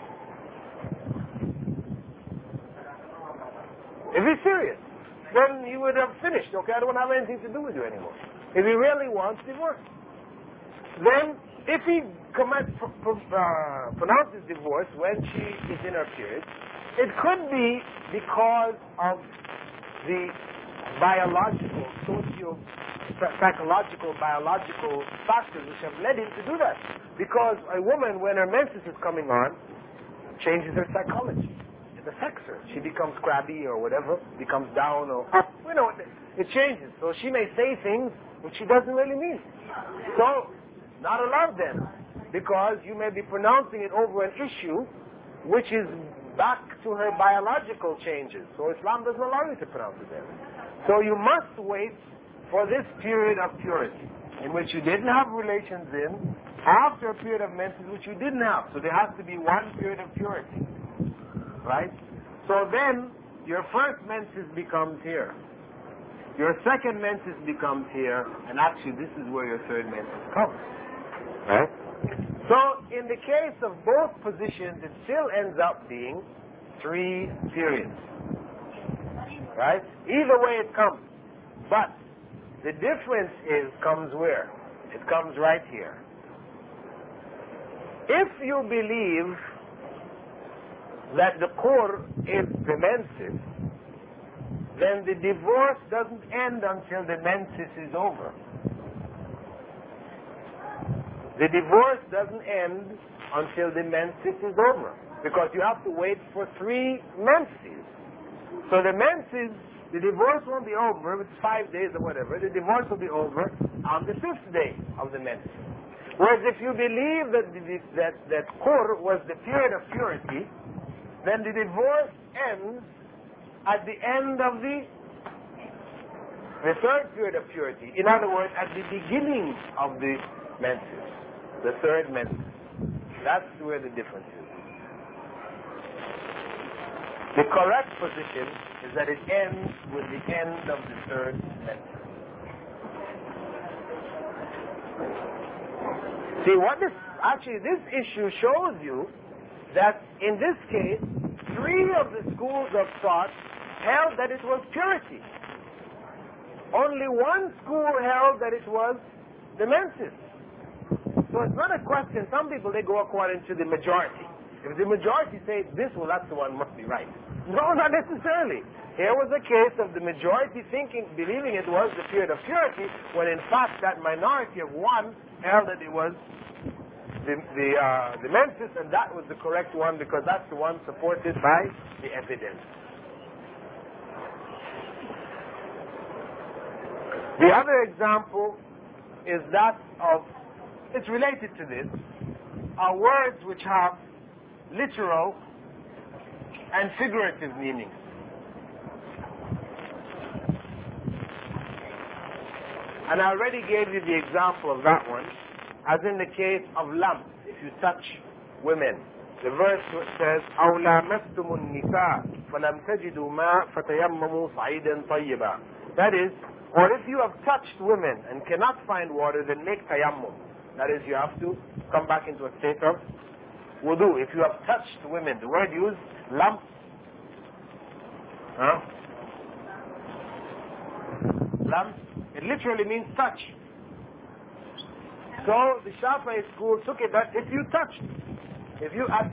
If he's serious, then he would have finished. Okay, I don't have anything to do with you anymore. If he really wants divorce, then if he commits, uh, pronounces divorce when she is in her period, it could be because of the biological, socio, psychological, biological factors which have led him to do that. Because a woman, when her menses is coming on, changes her psychology. It affects her. She becomes crabby or whatever, becomes down or up. You know, it changes. So she may say things which she doesn't really mean. So, not allowed then, because you may be pronouncing it over an issue which is back to her biological changes. So Islam doesn't allow you to pronounce it then. So you must wait for this period of purity, in which you didn't have relations in, after a period of menses which you didn't have. So there has to be one period of purity. Right? So then, your first menses becomes here. Your second menses becomes here, and actually this is where your third menses comes. Right? So, in the case of both positions, it still ends up being three periods. Right? Either way it comes. But, the difference is, comes where? It comes right here. If you believe that the qur is the menses, then the divorce doesn't end until the menses is over. The divorce doesn't end until the menses is over, because you have to wait for three menses. So the menses, the divorce won't be over, if it's five days or whatever, the divorce will be over on the fifth day of the menses. Whereas if you believe that the, that, that qur was the period of purity, then the divorce ends at the end of the, the third period of purity. In other words, at the beginning of the menses, the third menses. That's where the difference is. The correct position is that it ends with the end of the third menses. See, what this, actually this issue shows you that in this case, three of the schools of thought held that it was purity. Only one school held that it was the menses. So it's not a question. Some people, they go according to the majority. If the majority say this, well, that's the one must be right. No, not necessarily. Here was a case of the majority thinking, believing it was the period of purity, when in fact that minority of one held that it was the the, uh, the menses, and that was the correct one because that's the one supported by the evidence. The other example is that of, it's related to this, are words which have literal and figurative meanings. And I already gave you the example of that one, as in the case of lamp, if you touch women. The verse says, أَوْ لَامَسْتُمُ النِّسَاءَ فَلَمْ تَجِدُوا مَاءً فَتَيَمَّمُوا صَعِيدًا طَيِّبًا. That is, or if you have touched women and cannot find water, then make tayammum. That is, you have to come back into a state of wudu. If you have touched women, the word used, lamp, huh? Lamp, it literally means touch. So the Shafi'i school took it that if you touched, if you